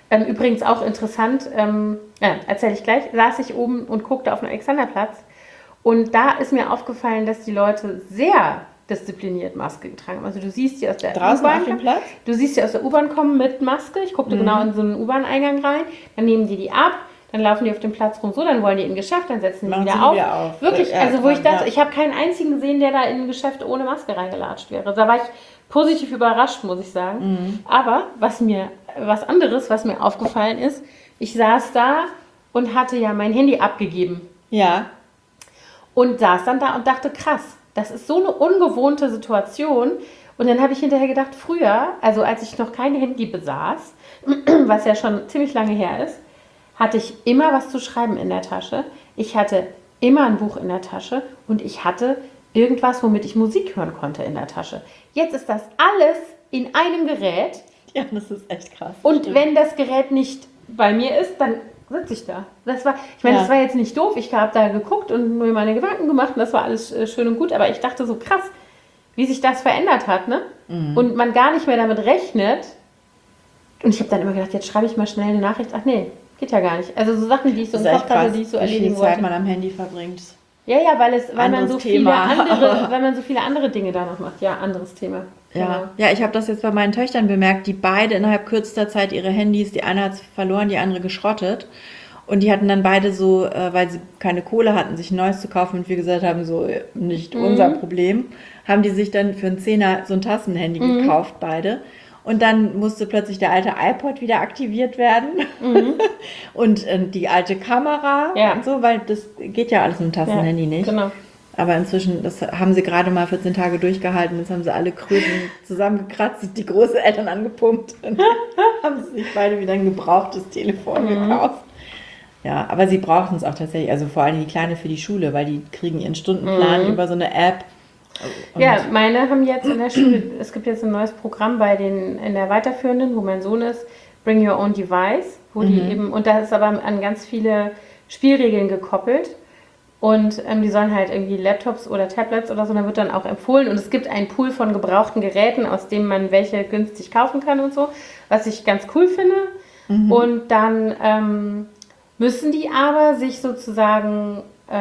B: Ähm, übrigens auch interessant, ähm, ja, erzähle ich gleich, saß ich oben und guckte auf den Alexanderplatz und da ist mir aufgefallen, dass die Leute sehr diszipliniert Maske getragen haben. Also du siehst die aus der
A: Draußen
B: U-Bahn,
A: auf dem Platz?
B: Du siehst die aus der U-Bahn kommen mit Maske. Ich guckte mhm. genau in so einen U-Bahn-Eingang rein. Dann nehmen die die ab, dann laufen die auf dem Platz rum so, dann wollen die in ein Geschäft, dann setzen die
A: Machen
B: wieder,
A: sie
B: auf.
A: wieder auf.
B: Wirklich,
A: Ja,
B: also wo ich dachte,
A: ja.
B: ich habe keinen einzigen gesehen, der da in ein Geschäft ohne Maske reingelatscht wäre. Da war ich positiv überrascht, muss ich sagen. Mhm. Aber was mir, was anderes, was mir aufgefallen ist, ich saß da und hatte ja mein Handy abgegeben.
A: Ja.
B: Und saß dann da und dachte, krass, das ist so eine ungewohnte Situation. Und dann habe ich hinterher gedacht, früher, also als ich noch kein Handy besaß, was ja schon ziemlich lange her ist, hatte ich immer was zu schreiben in der Tasche. Ich hatte immer ein Buch in der Tasche und ich hatte irgendwas, womit ich Musik hören konnte in der Tasche. Jetzt ist das alles in einem Gerät.
A: Ja, das ist echt krass.
B: Und
A: stimmt.
B: wenn das Gerät nicht bei mir ist, dann sitze ich da. Das war, ich meine, ja. das war jetzt nicht doof. Ich habe da geguckt und mir meine Gedanken gemacht und das war alles äh, schön und gut. Aber ich dachte so krass, wie sich das verändert hat, ne? Mhm. Und man gar nicht mehr damit rechnet. Und ich habe dann immer gedacht, jetzt schreibe ich mal schnell eine Nachricht. Ach nee, geht ja gar nicht. Also so Sachen, die ich so im Kopf hatte, die ich so erledigen wollte.
A: Wie viel Zeit man am Handy verbringt.
B: Ja, ja, weil, es, weil, man so viele
A: Thema.
B: andere, weil man so viele andere Dinge da noch macht. Ja, anderes Thema.
A: Ja,
B: genau.
A: ja, ich habe das jetzt bei meinen Töchtern bemerkt, die beide innerhalb kürzester Zeit ihre Handys, die eine hat es verloren, die andere geschrottet. Und die hatten dann beide so, äh, weil sie keine Kohle hatten, sich ein neues zu kaufen und wir gesagt haben, so nicht mhm. unser Problem, haben die sich dann für einen Zehner so ein Tassenhandy mhm. gekauft, beide. Und dann musste plötzlich der alte iPod wieder aktiviert werden mhm. und äh, die alte Kamera
B: ja.
A: und so, weil das geht ja alles mit dem Tassenhandy ja, nicht.
B: Genau.
A: Aber inzwischen, das haben sie gerade mal vierzehn Tage durchgehalten, jetzt haben sie alle Kröten zusammengekratzt und die Großeltern angepumpt und haben sich beide wieder ein gebrauchtes Telefon mhm. gekauft. Ja, aber sie brauchten es auch tatsächlich, also vor allem die Kleine für die Schule, weil die kriegen ihren Stundenplan mhm. über so eine App.
B: Und ja, meine haben jetzt in der Schule, es gibt jetzt ein neues Programm bei den, in der Weiterführenden, wo mein Sohn ist, Bring Your Own Device, wo mhm. die eben, und da ist aber an ganz viele Spielregeln gekoppelt und ähm, die sollen halt irgendwie Laptops oder Tablets oder so, da wird dann auch empfohlen und es gibt einen Pool von gebrauchten Geräten, aus dem man welche günstig kaufen kann und so, was ich ganz cool finde mhm. und dann ähm, müssen die aber sich sozusagen,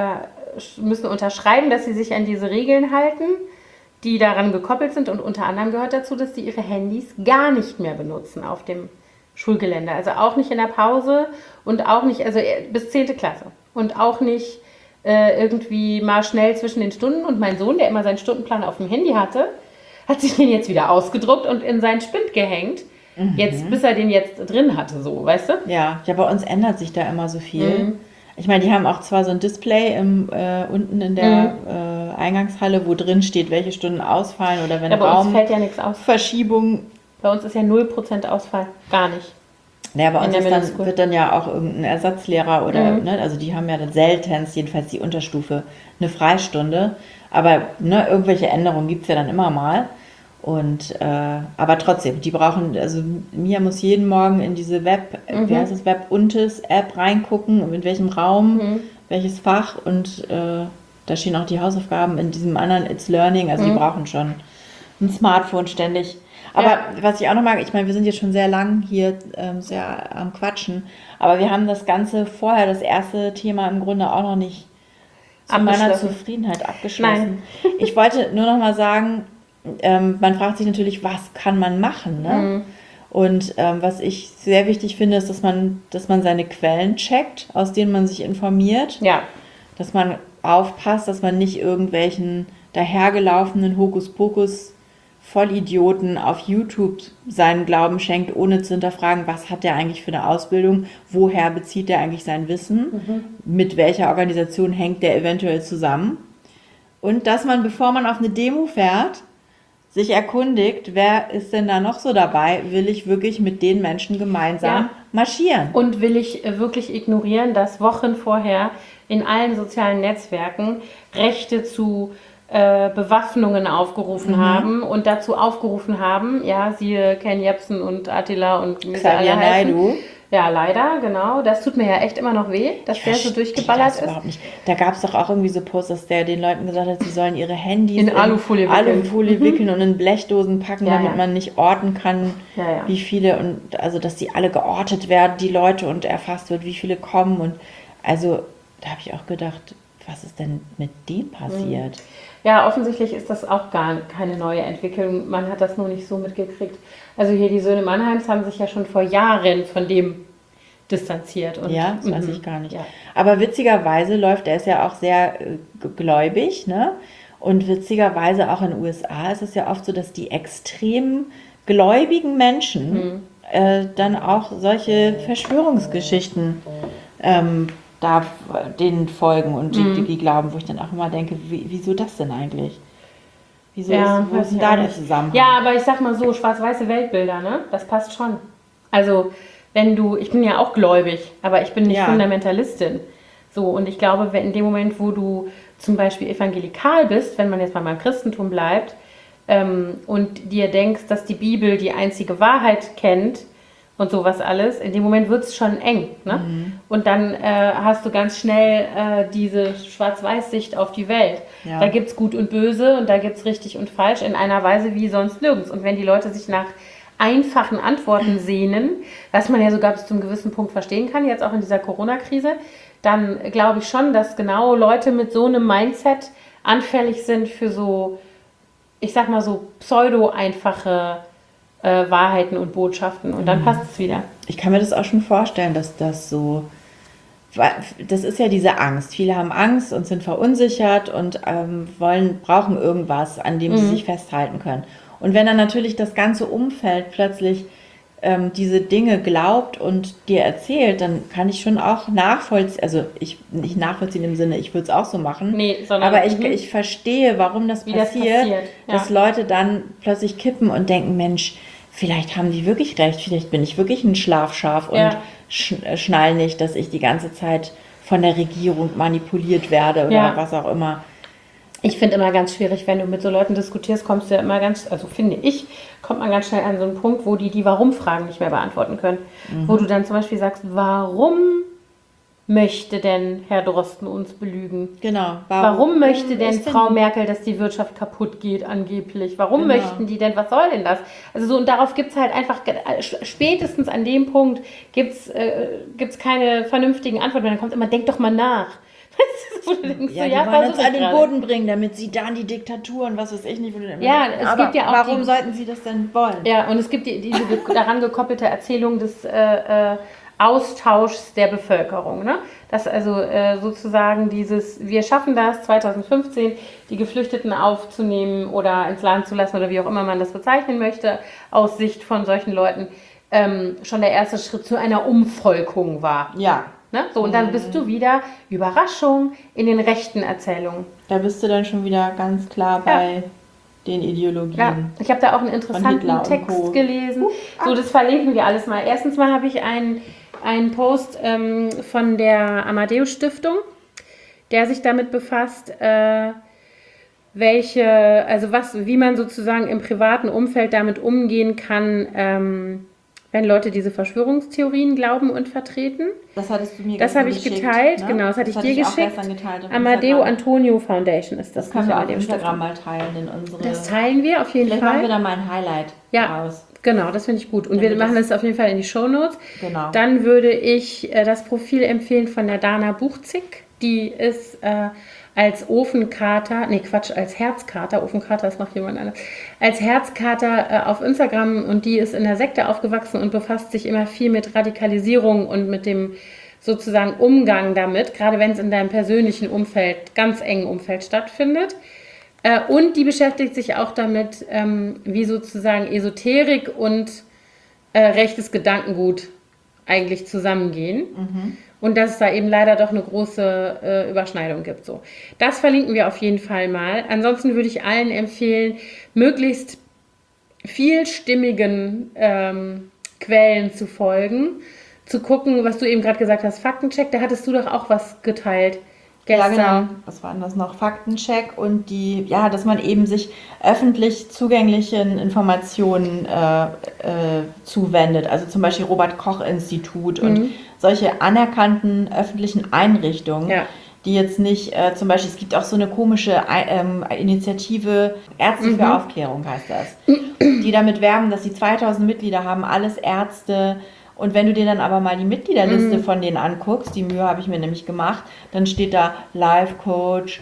B: äh, müssen unterschreiben, dass sie sich an diese Regeln halten, die daran gekoppelt sind. Und unter anderem gehört dazu, dass sie ihre Handys gar nicht mehr benutzen auf dem Schulgelände. Also auch nicht in der Pause und auch nicht, also bis zehnte Klasse. Und auch nicht äh, irgendwie mal schnell zwischen den Stunden. Und mein Sohn, der immer seinen Stundenplan auf dem Handy hatte, hat sich den jetzt wieder ausgedruckt und in seinen Spind gehängt. Jetzt, bis er den jetzt drin hatte, so, weißt du?
A: Ja, ja, bei uns ändert sich da immer so viel. Mhm. Ich meine, die haben auch zwar so ein Display im, äh, unten in der mhm. äh, Eingangshalle, wo drin steht, welche Stunden ausfallen oder wenn
B: ja, bei
A: Raum
B: uns fällt ja nichts aus.
A: Verschiebung.
B: Bei uns ist ja null Prozent Ausfall, gar nicht.
A: Ja, bei uns ist dann, wird dann ja auch irgendein Ersatzlehrer oder, mhm. ne, also die haben ja dann seltenst, jedenfalls die Unterstufe, eine Freistunde. Aber ne, irgendwelche Änderungen gibt es ja dann immer mal. Und äh, aber trotzdem, die brauchen, also Mia muss jeden Morgen in diese Web, mhm. wie heißt es, Web-Untes-App reingucken, in welchem Raum, mhm. welches Fach und äh, da stehen auch die Hausaufgaben in diesem anderen It's Learning, also mhm. die brauchen schon ein Smartphone ständig. Aber ja. was ich auch noch mag, ich meine, wir sind jetzt schon sehr lang hier ähm, sehr am Quatschen, aber wir haben das Ganze vorher, das erste Thema im Grunde auch noch nicht zu meiner Zufriedenheit abgeschlossen. Nein. Ich wollte nur noch mal sagen, Ähm, man fragt sich natürlich, was kann man machen, ne? Mhm. Und ähm, was ich sehr wichtig finde, ist, dass man, dass man seine Quellen checkt, aus denen man sich informiert.
B: Ja.
A: Dass man aufpasst, dass man nicht irgendwelchen dahergelaufenen Hokuspokus Vollidioten auf YouTube seinen Glauben schenkt, ohne zu hinterfragen, was hat der eigentlich für eine Ausbildung, woher bezieht der eigentlich sein Wissen, mhm. mit welcher Organisation hängt der eventuell zusammen. Und dass man, bevor man auf eine Demo fährt, sich erkundigt, wer ist denn da noch so dabei? Will ich wirklich mit den Menschen gemeinsam ja. marschieren?
B: Und will ich wirklich ignorieren, dass Wochen vorher in allen sozialen Netzwerken Rechte zu äh, Bewaffnungen aufgerufen mhm. haben und dazu aufgerufen haben, ja, siehe Ken Jebsen und Attila und wie sie alle heißen, Ja, leider, genau. Das tut mir ja echt immer noch weh, dass der so durchgeballert
A: das
B: ist.
A: Überhaupt nicht. Da gab es doch auch irgendwie so Posts, dass der den Leuten gesagt hat, sie sollen ihre Handys
B: In Alufolie wickeln.
A: Alufolie wickeln und in Blechdosen packen,
B: Ja,
A: damit
B: ja.
A: man nicht orten kann,
B: Ja, ja.
A: wie viele und also dass die alle geortet werden, die Leute, und erfasst wird, wie viele kommen. Und also da habe ich auch gedacht, was ist denn mit dem passiert?
B: Ja, offensichtlich ist das auch gar keine neue Entwicklung. Man hat das nur nicht so mitgekriegt. Also hier die Söhne Mannheims haben sich ja schon vor Jahren von dem distanziert. Und,
A: Ja, das weiß
B: mhm.
A: ich gar nicht.
B: Ja.
A: Aber witzigerweise läuft, er ist ja auch sehr äh, g- gläubig, ne? Und witzigerweise auch in den U S A ist es ja oft so, dass die extrem gläubigen Menschen äh, dann auch solche Verschwörungsgeschichten ähm, da denen folgen und die, die, die glauben, wo ich dann auch immer denke, wie, wieso das denn eigentlich? Wieso
B: Ja,
A: ist, wo
B: weiß
A: ist denn
B: ich
A: da
B: auch
A: der
B: nicht.
A: Zusammenhang?
B: Ja, aber ich sag mal so, schwarz-weiße Weltbilder, ne? Das passt schon. Also, wenn du, ich bin ja auch gläubig, aber ich bin nicht
A: Ja.
B: Fundamentalistin. So, und ich glaube, wenn in dem Moment, wo du zum Beispiel evangelikal bist, wenn man jetzt mal beim Christentum bleibt, ähm, und dir denkst, dass die Bibel die einzige Wahrheit kennt und sowas alles, in dem Moment wird es schon eng. Ne? Und dann äh, hast du ganz schnell äh, diese Schwarz-Weiß-Sicht auf die Welt.
A: Ja.
B: Da gibt es Gut und Böse und da gibt es richtig und falsch in einer Weise wie sonst nirgends. Und wenn die Leute sich nach einfachen Antworten sehnen, was man ja sogar bis zu einem gewissen Punkt verstehen kann, jetzt auch in dieser Corona-Krise, dann glaube ich schon, dass genau Leute mit so einem Mindset anfällig sind für so, ich sag mal so pseudo-einfache äh, Wahrheiten und Botschaften. Und dann passt es wieder.
A: Ich kann mir das auch schon vorstellen, dass das so, das ist ja diese Angst. Viele haben Angst und sind verunsichert und ähm, wollen, brauchen irgendwas, an dem sie sich festhalten können. Und wenn dann natürlich das ganze Umfeld plötzlich ähm, diese Dinge glaubt und dir erzählt, dann kann ich schon auch nachvollziehen, also ich nicht nachvollziehen im Sinne, ich würde es auch so machen,
B: Nee, sondern,
A: aber ich,
B: mhm.
A: ich verstehe, warum das
B: Wie das
A: passiert,
B: passiert, ja.
A: dass Leute dann plötzlich kippen und denken, Mensch, vielleicht haben die wirklich recht, vielleicht bin ich wirklich ein Schlafschaf und
B: Ja.
A: sch schnall nicht, dass ich die ganze Zeit von der Regierung manipuliert werde oder
B: Ja.
A: was auch immer.
B: Ich finde immer ganz schwierig, wenn du mit so Leuten diskutierst, kommst du ja immer ganz, also finde ich, kommt man ganz schnell an so einen Punkt, wo die die Warum-Fragen nicht mehr beantworten können. Wo du dann zum Beispiel sagst, warum möchte denn Herr Drosten uns belügen?
A: Genau.
B: Warum möchte denn
A: ist
B: Frau Merkel, dass die Wirtschaft kaputt geht angeblich? Warum
A: Genau.
B: möchten die denn, was soll denn das? Also so, und darauf gibt es halt einfach, spätestens an dem Punkt gibt es äh, gibt's keine vernünftigen Antworten mehr. Dann kommt immer, denk doch mal nach. Weißt du, wo du denkst,
A: Ja,
B: so,
A: die
B: ja,
A: wollen
B: versuch
A: uns
B: ich
A: an den
B: gerade.
A: Boden bringen, damit sie dann die Diktatur und was weiß ich nicht. Wo du dann
B: Ja, es
A: aber
B: gibt ja auch
A: warum
B: die-
A: sollten sie das denn wollen?
B: Ja, und es gibt die, diese ge- daran gekoppelte Erzählung des äh, äh, Austauschs der Bevölkerung. Ne? Dass also äh, sozusagen dieses, wir schaffen das zwanzig fünfzehn, die Geflüchteten aufzunehmen oder ins Land zu lassen oder wie auch immer man das bezeichnen möchte, aus Sicht von solchen Leuten, ähm, schon der erste Schritt zu einer Umvolkung war.
A: Ja,
B: Ne? So, und dann bist du wieder, Überraschung, in den rechten Erzählungen.
A: da bist du dann schon wieder ganz klar bei den Ideologien.
B: Ja, ich habe da auch einen
A: Hitler
B: interessanten
A: und
B: Text
A: Co.
B: gelesen. So, das verlinken wir alles mal. Erstens mal habe ich einen, einen Post ähm, von der Amadeus Stiftung, der sich damit befasst, äh, welche, also was, wie man sozusagen im privaten Umfeld damit umgehen kann, ähm, wenn Leute diese Verschwörungstheorien glauben und vertreten.
A: Das hattest du mir
B: Das
A: gestern
B: habe ich
A: geschickt,
B: geteilt,
A: ne?
B: genau, das hatte ich dir
A: auch
B: geschickt.
A: gestern geteilt auf
B: Amadeo
A: Instagram.
B: Antonio Foundation ist das.
A: Das können
B: nicht
A: wir auf
B: Amadeo
A: Instagram
B: Stiftung.
A: mal teilen in unsere...
B: Das teilen wir auf jeden
A: Vielleicht
B: Fall.
A: machen wir da mal ein Highlight
B: Ja,
A: raus.
B: genau, das finde ich gut. Und wir
A: Damit
B: machen
A: das-
B: das auf jeden Fall in die Shownotes.
A: Genau.
B: Dann würde ich äh, das Profil empfehlen von der Dana Buchzig. Die ist äh, als Ofenkater, nee Quatsch, als Herzkater, Ofenkater ist noch jemand anderes, als Herzkater äh, auf Instagram, und die ist in der Sekte aufgewachsen und befasst sich immer viel mit Radikalisierung und mit dem sozusagen Umgang damit, gerade wenn es in deinem persönlichen Umfeld, ganz engen Umfeld stattfindet. Äh, und die beschäftigt sich auch damit, ähm, wie sozusagen Esoterik und äh, rechtes Gedankengut eigentlich zusammengehen. Und dass es da eben leider doch eine große äh, Überschneidung gibt. So. Das verlinken wir auf jeden Fall mal. Ansonsten würde ich allen empfehlen, möglichst vielstimmigen ähm, Quellen zu folgen, zu gucken, was du eben gerade gesagt hast, Faktencheck, da hattest du doch auch was geteilt.
A: Ja,
B: Gestern.
A: genau. Was war denn das noch? Faktencheck und die, ja, dass man eben sich öffentlich zugänglichen Informationen äh, äh, zuwendet. Also zum Beispiel Robert-Koch-Institut und
B: Mhm.
A: solche anerkannten öffentlichen Einrichtungen,
B: Ja.
A: die jetzt nicht, äh, zum Beispiel, es gibt auch so eine komische Ei- ähm, Initiative, Ärzte
B: Mhm.
A: für Aufklärung heißt das, die damit werben, dass sie zweitausend Mitglieder haben, alles Ärzte. Und wenn du dir dann aber mal die Mitgliederliste
B: Mhm.
A: von denen anguckst, die Mühe habe ich mir nämlich gemacht, dann steht da Life Coach,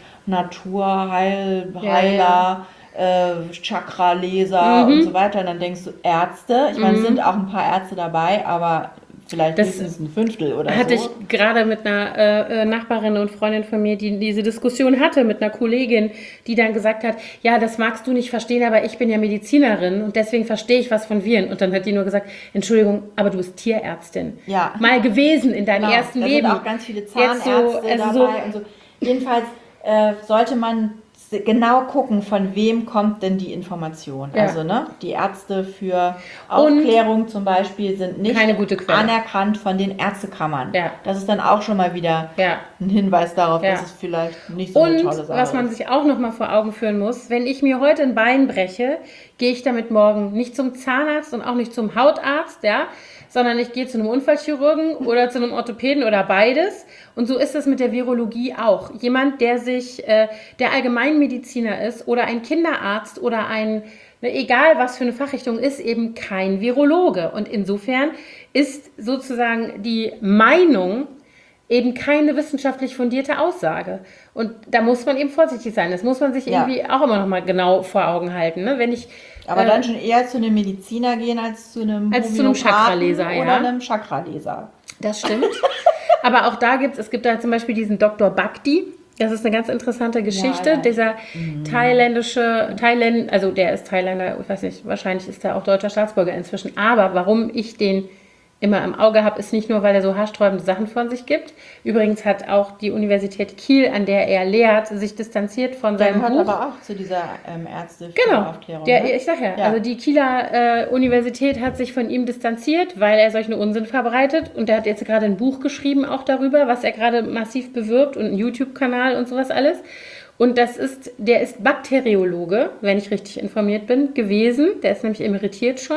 A: Naturheil,
B: Ja,
A: Heiler, äh, Chakra-Leser und
B: Mhm.
A: so weiter. Und dann denkst du, Ärzte, ich meine, es sind auch ein paar Ärzte dabei, aber vielleicht
B: Das
A: höchstens ein Fünftel oder
B: Hatte
A: so.
B: ich gerade mit einer äh, äh, Nachbarin und Freundin von mir, die diese Diskussion hatte mit einer Kollegin, die dann gesagt hat, ja, das magst du nicht verstehen, aber ich bin ja Medizinerin und deswegen verstehe ich was von Viren. Und dann hat die nur gesagt, Entschuldigung, aber du bist Tierärztin.
A: Ja.
B: Mal gewesen in deinem
A: Genau,
B: ersten
A: da
B: Leben.
A: sind auch ganz viele
B: Jetzt
A: Zahnärzte
B: so, also
A: dabei
B: so,
A: und so. Jedenfalls äh, sollte man genau gucken, von wem kommt denn die Information.
B: Ja.
A: Also ne, die Ärzte für Aufklärung zum Beispiel sind nicht
B: keine gute Quelle.
A: anerkannt von den Ärztekammern.
B: Ja.
A: Das ist dann auch schon mal wieder
B: Ja.
A: ein Hinweis darauf,
B: Ja.
A: dass es vielleicht nicht so eine
B: Und
A: tolle Sache
B: was man
A: ist.
B: sich auch noch mal vor Augen führen muss, wenn ich mir heute ein Bein breche, gehe ich damit morgen nicht zum Zahnarzt und auch nicht zum Hautarzt, ja, sondern ich gehe zu einem Unfallchirurgen oder zu einem Orthopäden oder beides. Und so ist es mit der Virologie auch. Jemand, der sich, äh, der Allgemeinmediziner ist oder ein Kinderarzt oder ein, ne, egal was für eine Fachrichtung, ist eben kein Virologe. Und insofern ist sozusagen die Meinung eben keine wissenschaftlich fundierte Aussage. Und da muss man eben vorsichtig sein. Das muss man sich
A: Ja.
B: irgendwie auch immer noch mal genau vor Augen halten. Ne? Wenn ich,
A: Aber
B: äh,
A: dann schon eher zu einem Mediziner gehen als zu einem
B: Als zu einem
A: Homöopathen
B: Chakraleser, ja.
A: oder einem Chakraleser.
B: Das stimmt. Aber auch da gibt es, es gibt da zum Beispiel diesen Doktor Bhakti. Das ist eine ganz interessante Geschichte.
A: Ja, ja.
B: Dieser thailändische, Thailand, also der ist Thailänder, ich weiß nicht, wahrscheinlich ist er auch deutscher Staatsbürger inzwischen. Aber warum ich den immer im Auge habe, ist nicht nur, weil er so haarsträubende Sachen von sich gibt. Übrigens hat auch die Universität Kiel, an der er lehrt, sich distanziert von
A: Der
B: seinem
A: gehört
B: Buch.
A: aber auch zu dieser ähm, Ärzte für
B: Genau,
A: Aufklärung.
B: der,
A: ne?
B: ich sag ja,
A: Ja.
B: also die Kieler äh, Universität hat sich von ihm distanziert, weil er solchen Unsinn verbreitet und er hat jetzt gerade ein Buch geschrieben auch darüber, was er gerade massiv bewirbt und einen YouTube-Kanal und sowas alles. Und das ist, der ist Bakteriologe, wenn ich richtig informiert bin, gewesen. Der ist nämlich emeritiert schon.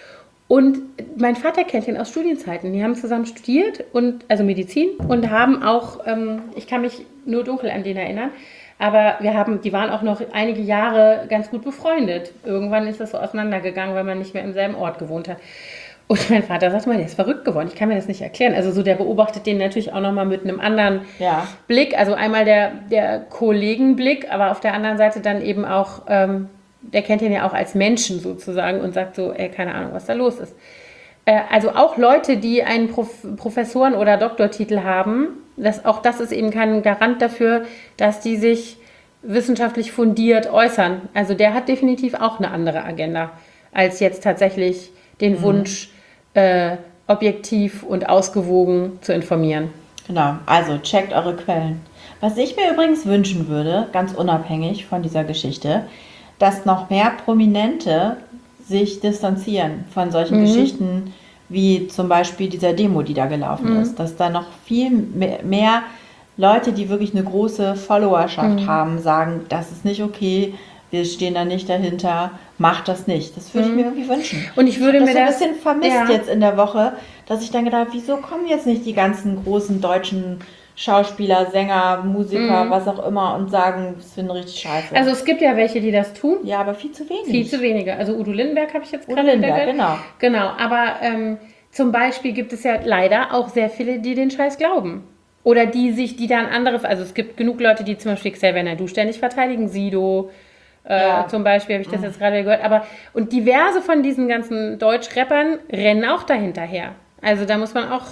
B: Und mein Vater kennt ihn aus Studienzeiten. Die haben zusammen studiert, und also Medizin, und haben auch, ähm, ich kann mich nur dunkel an den erinnern, aber wir haben, die waren auch noch einige Jahre ganz gut befreundet. Irgendwann ist das so auseinandergegangen, weil man nicht mehr im selben Ort gewohnt hat. Und mein Vater sagt mal, der ist verrückt geworden. Ich kann mir das nicht erklären. Also so, der beobachtet den natürlich auch nochmal mit einem anderen
A: Ja.
B: Blick. Also einmal der, der Kollegenblick, aber auf der anderen Seite dann eben auch, ähm, der kennt ihn ja auch als Menschen sozusagen und sagt so, ey, keine Ahnung, was da los ist. Äh, also auch Leute, die einen Prof- Professoren- oder Doktortitel haben, das, auch das ist eben kein Garant dafür, dass die sich wissenschaftlich fundiert äußern. Also der hat definitiv auch eine andere Agenda, als jetzt tatsächlich den Wunsch, äh, objektiv und ausgewogen zu informieren.
A: Genau, also checkt eure Quellen. Was ich mir übrigens wünschen würde, ganz unabhängig von dieser Geschichte, dass noch mehr Prominente sich distanzieren von solchen
B: Mhm.
A: Geschichten, wie zum Beispiel dieser Demo, die da gelaufen
B: Mhm.
A: ist. Dass da noch viel me- mehr Leute, die wirklich eine große Followerschaft
B: Mhm.
A: haben, sagen, das ist nicht okay, wir stehen da nicht dahinter, macht das nicht. Das würde ich mir irgendwie wünschen.
B: Und ich würde
A: hab
B: mir
A: das
B: das
A: so ein bisschen vermisst
B: ja.
A: jetzt in der Woche, dass ich dann gedacht habe, wieso kommen jetzt nicht die ganzen großen deutschen Schauspieler, Sänger, Musiker,
B: Mhm.
A: was auch immer und sagen, das finden richtig scheiße.
B: Also es gibt ja welche, die das tun.
A: ja, aber viel zu wenig.
B: Viel zu wenige. Also Udo Lindenberg habe ich jetzt
A: Udo
B: gerade
A: Lindenberg,
B: wieder gehört.
A: genau.
B: Genau, aber ähm, zum Beispiel gibt es ja leider auch sehr viele, die den Scheiß glauben. Oder die sich, die dann andere, also es gibt genug Leute, die zum Beispiel Xavier Naidoo ständig verteidigen, Sido, äh,
A: Ja.
B: zum Beispiel, habe ich das jetzt gerade gehört. Aber, und diverse von diesen ganzen Deutsch-Rappern rennen auch dahinterher. Also da muss man auch,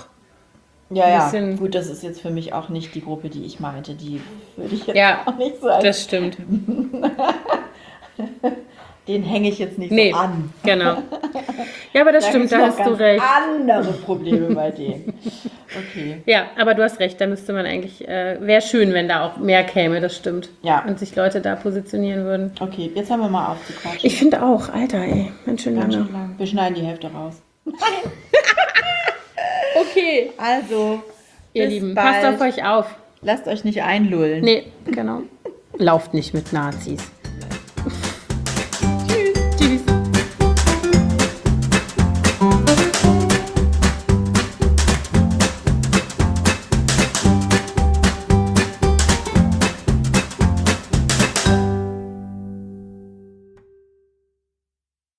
A: Ja,
B: ein
A: ja.
B: bisschen-
A: Gut, das ist jetzt für mich auch nicht die Gruppe, die ich meinte. Die würde ich jetzt
B: Ja,
A: auch nicht so als,
B: das stimmt.
A: den hänge ich jetzt nicht
B: Nee,
A: so an.
B: genau. Ja, aber das
A: Da
B: stimmt,
A: gibt's
B: da
A: noch
B: hast du
A: ganz
B: recht.
A: andere Probleme bei denen. Okay.
B: Ja, aber du hast recht, da müsste man eigentlich, äh, wäre schön, wenn da auch mehr käme, das stimmt.
A: Ja.
B: Und sich Leute da positionieren würden.
A: Okay, jetzt haben wir mal auf zu quatschen.
B: Ich finde auch, Alter, ey, ganz schön
A: Ganz
B: lange.
A: schön lang. Wir schneiden die Hälfte raus.
B: Okay.
A: Also,
B: Ihr
A: bis
B: Lieben,
A: bald.
B: passt auf euch auf.
A: Lasst euch nicht einlullen.
B: Nee, genau. Lauft nicht mit Nazis.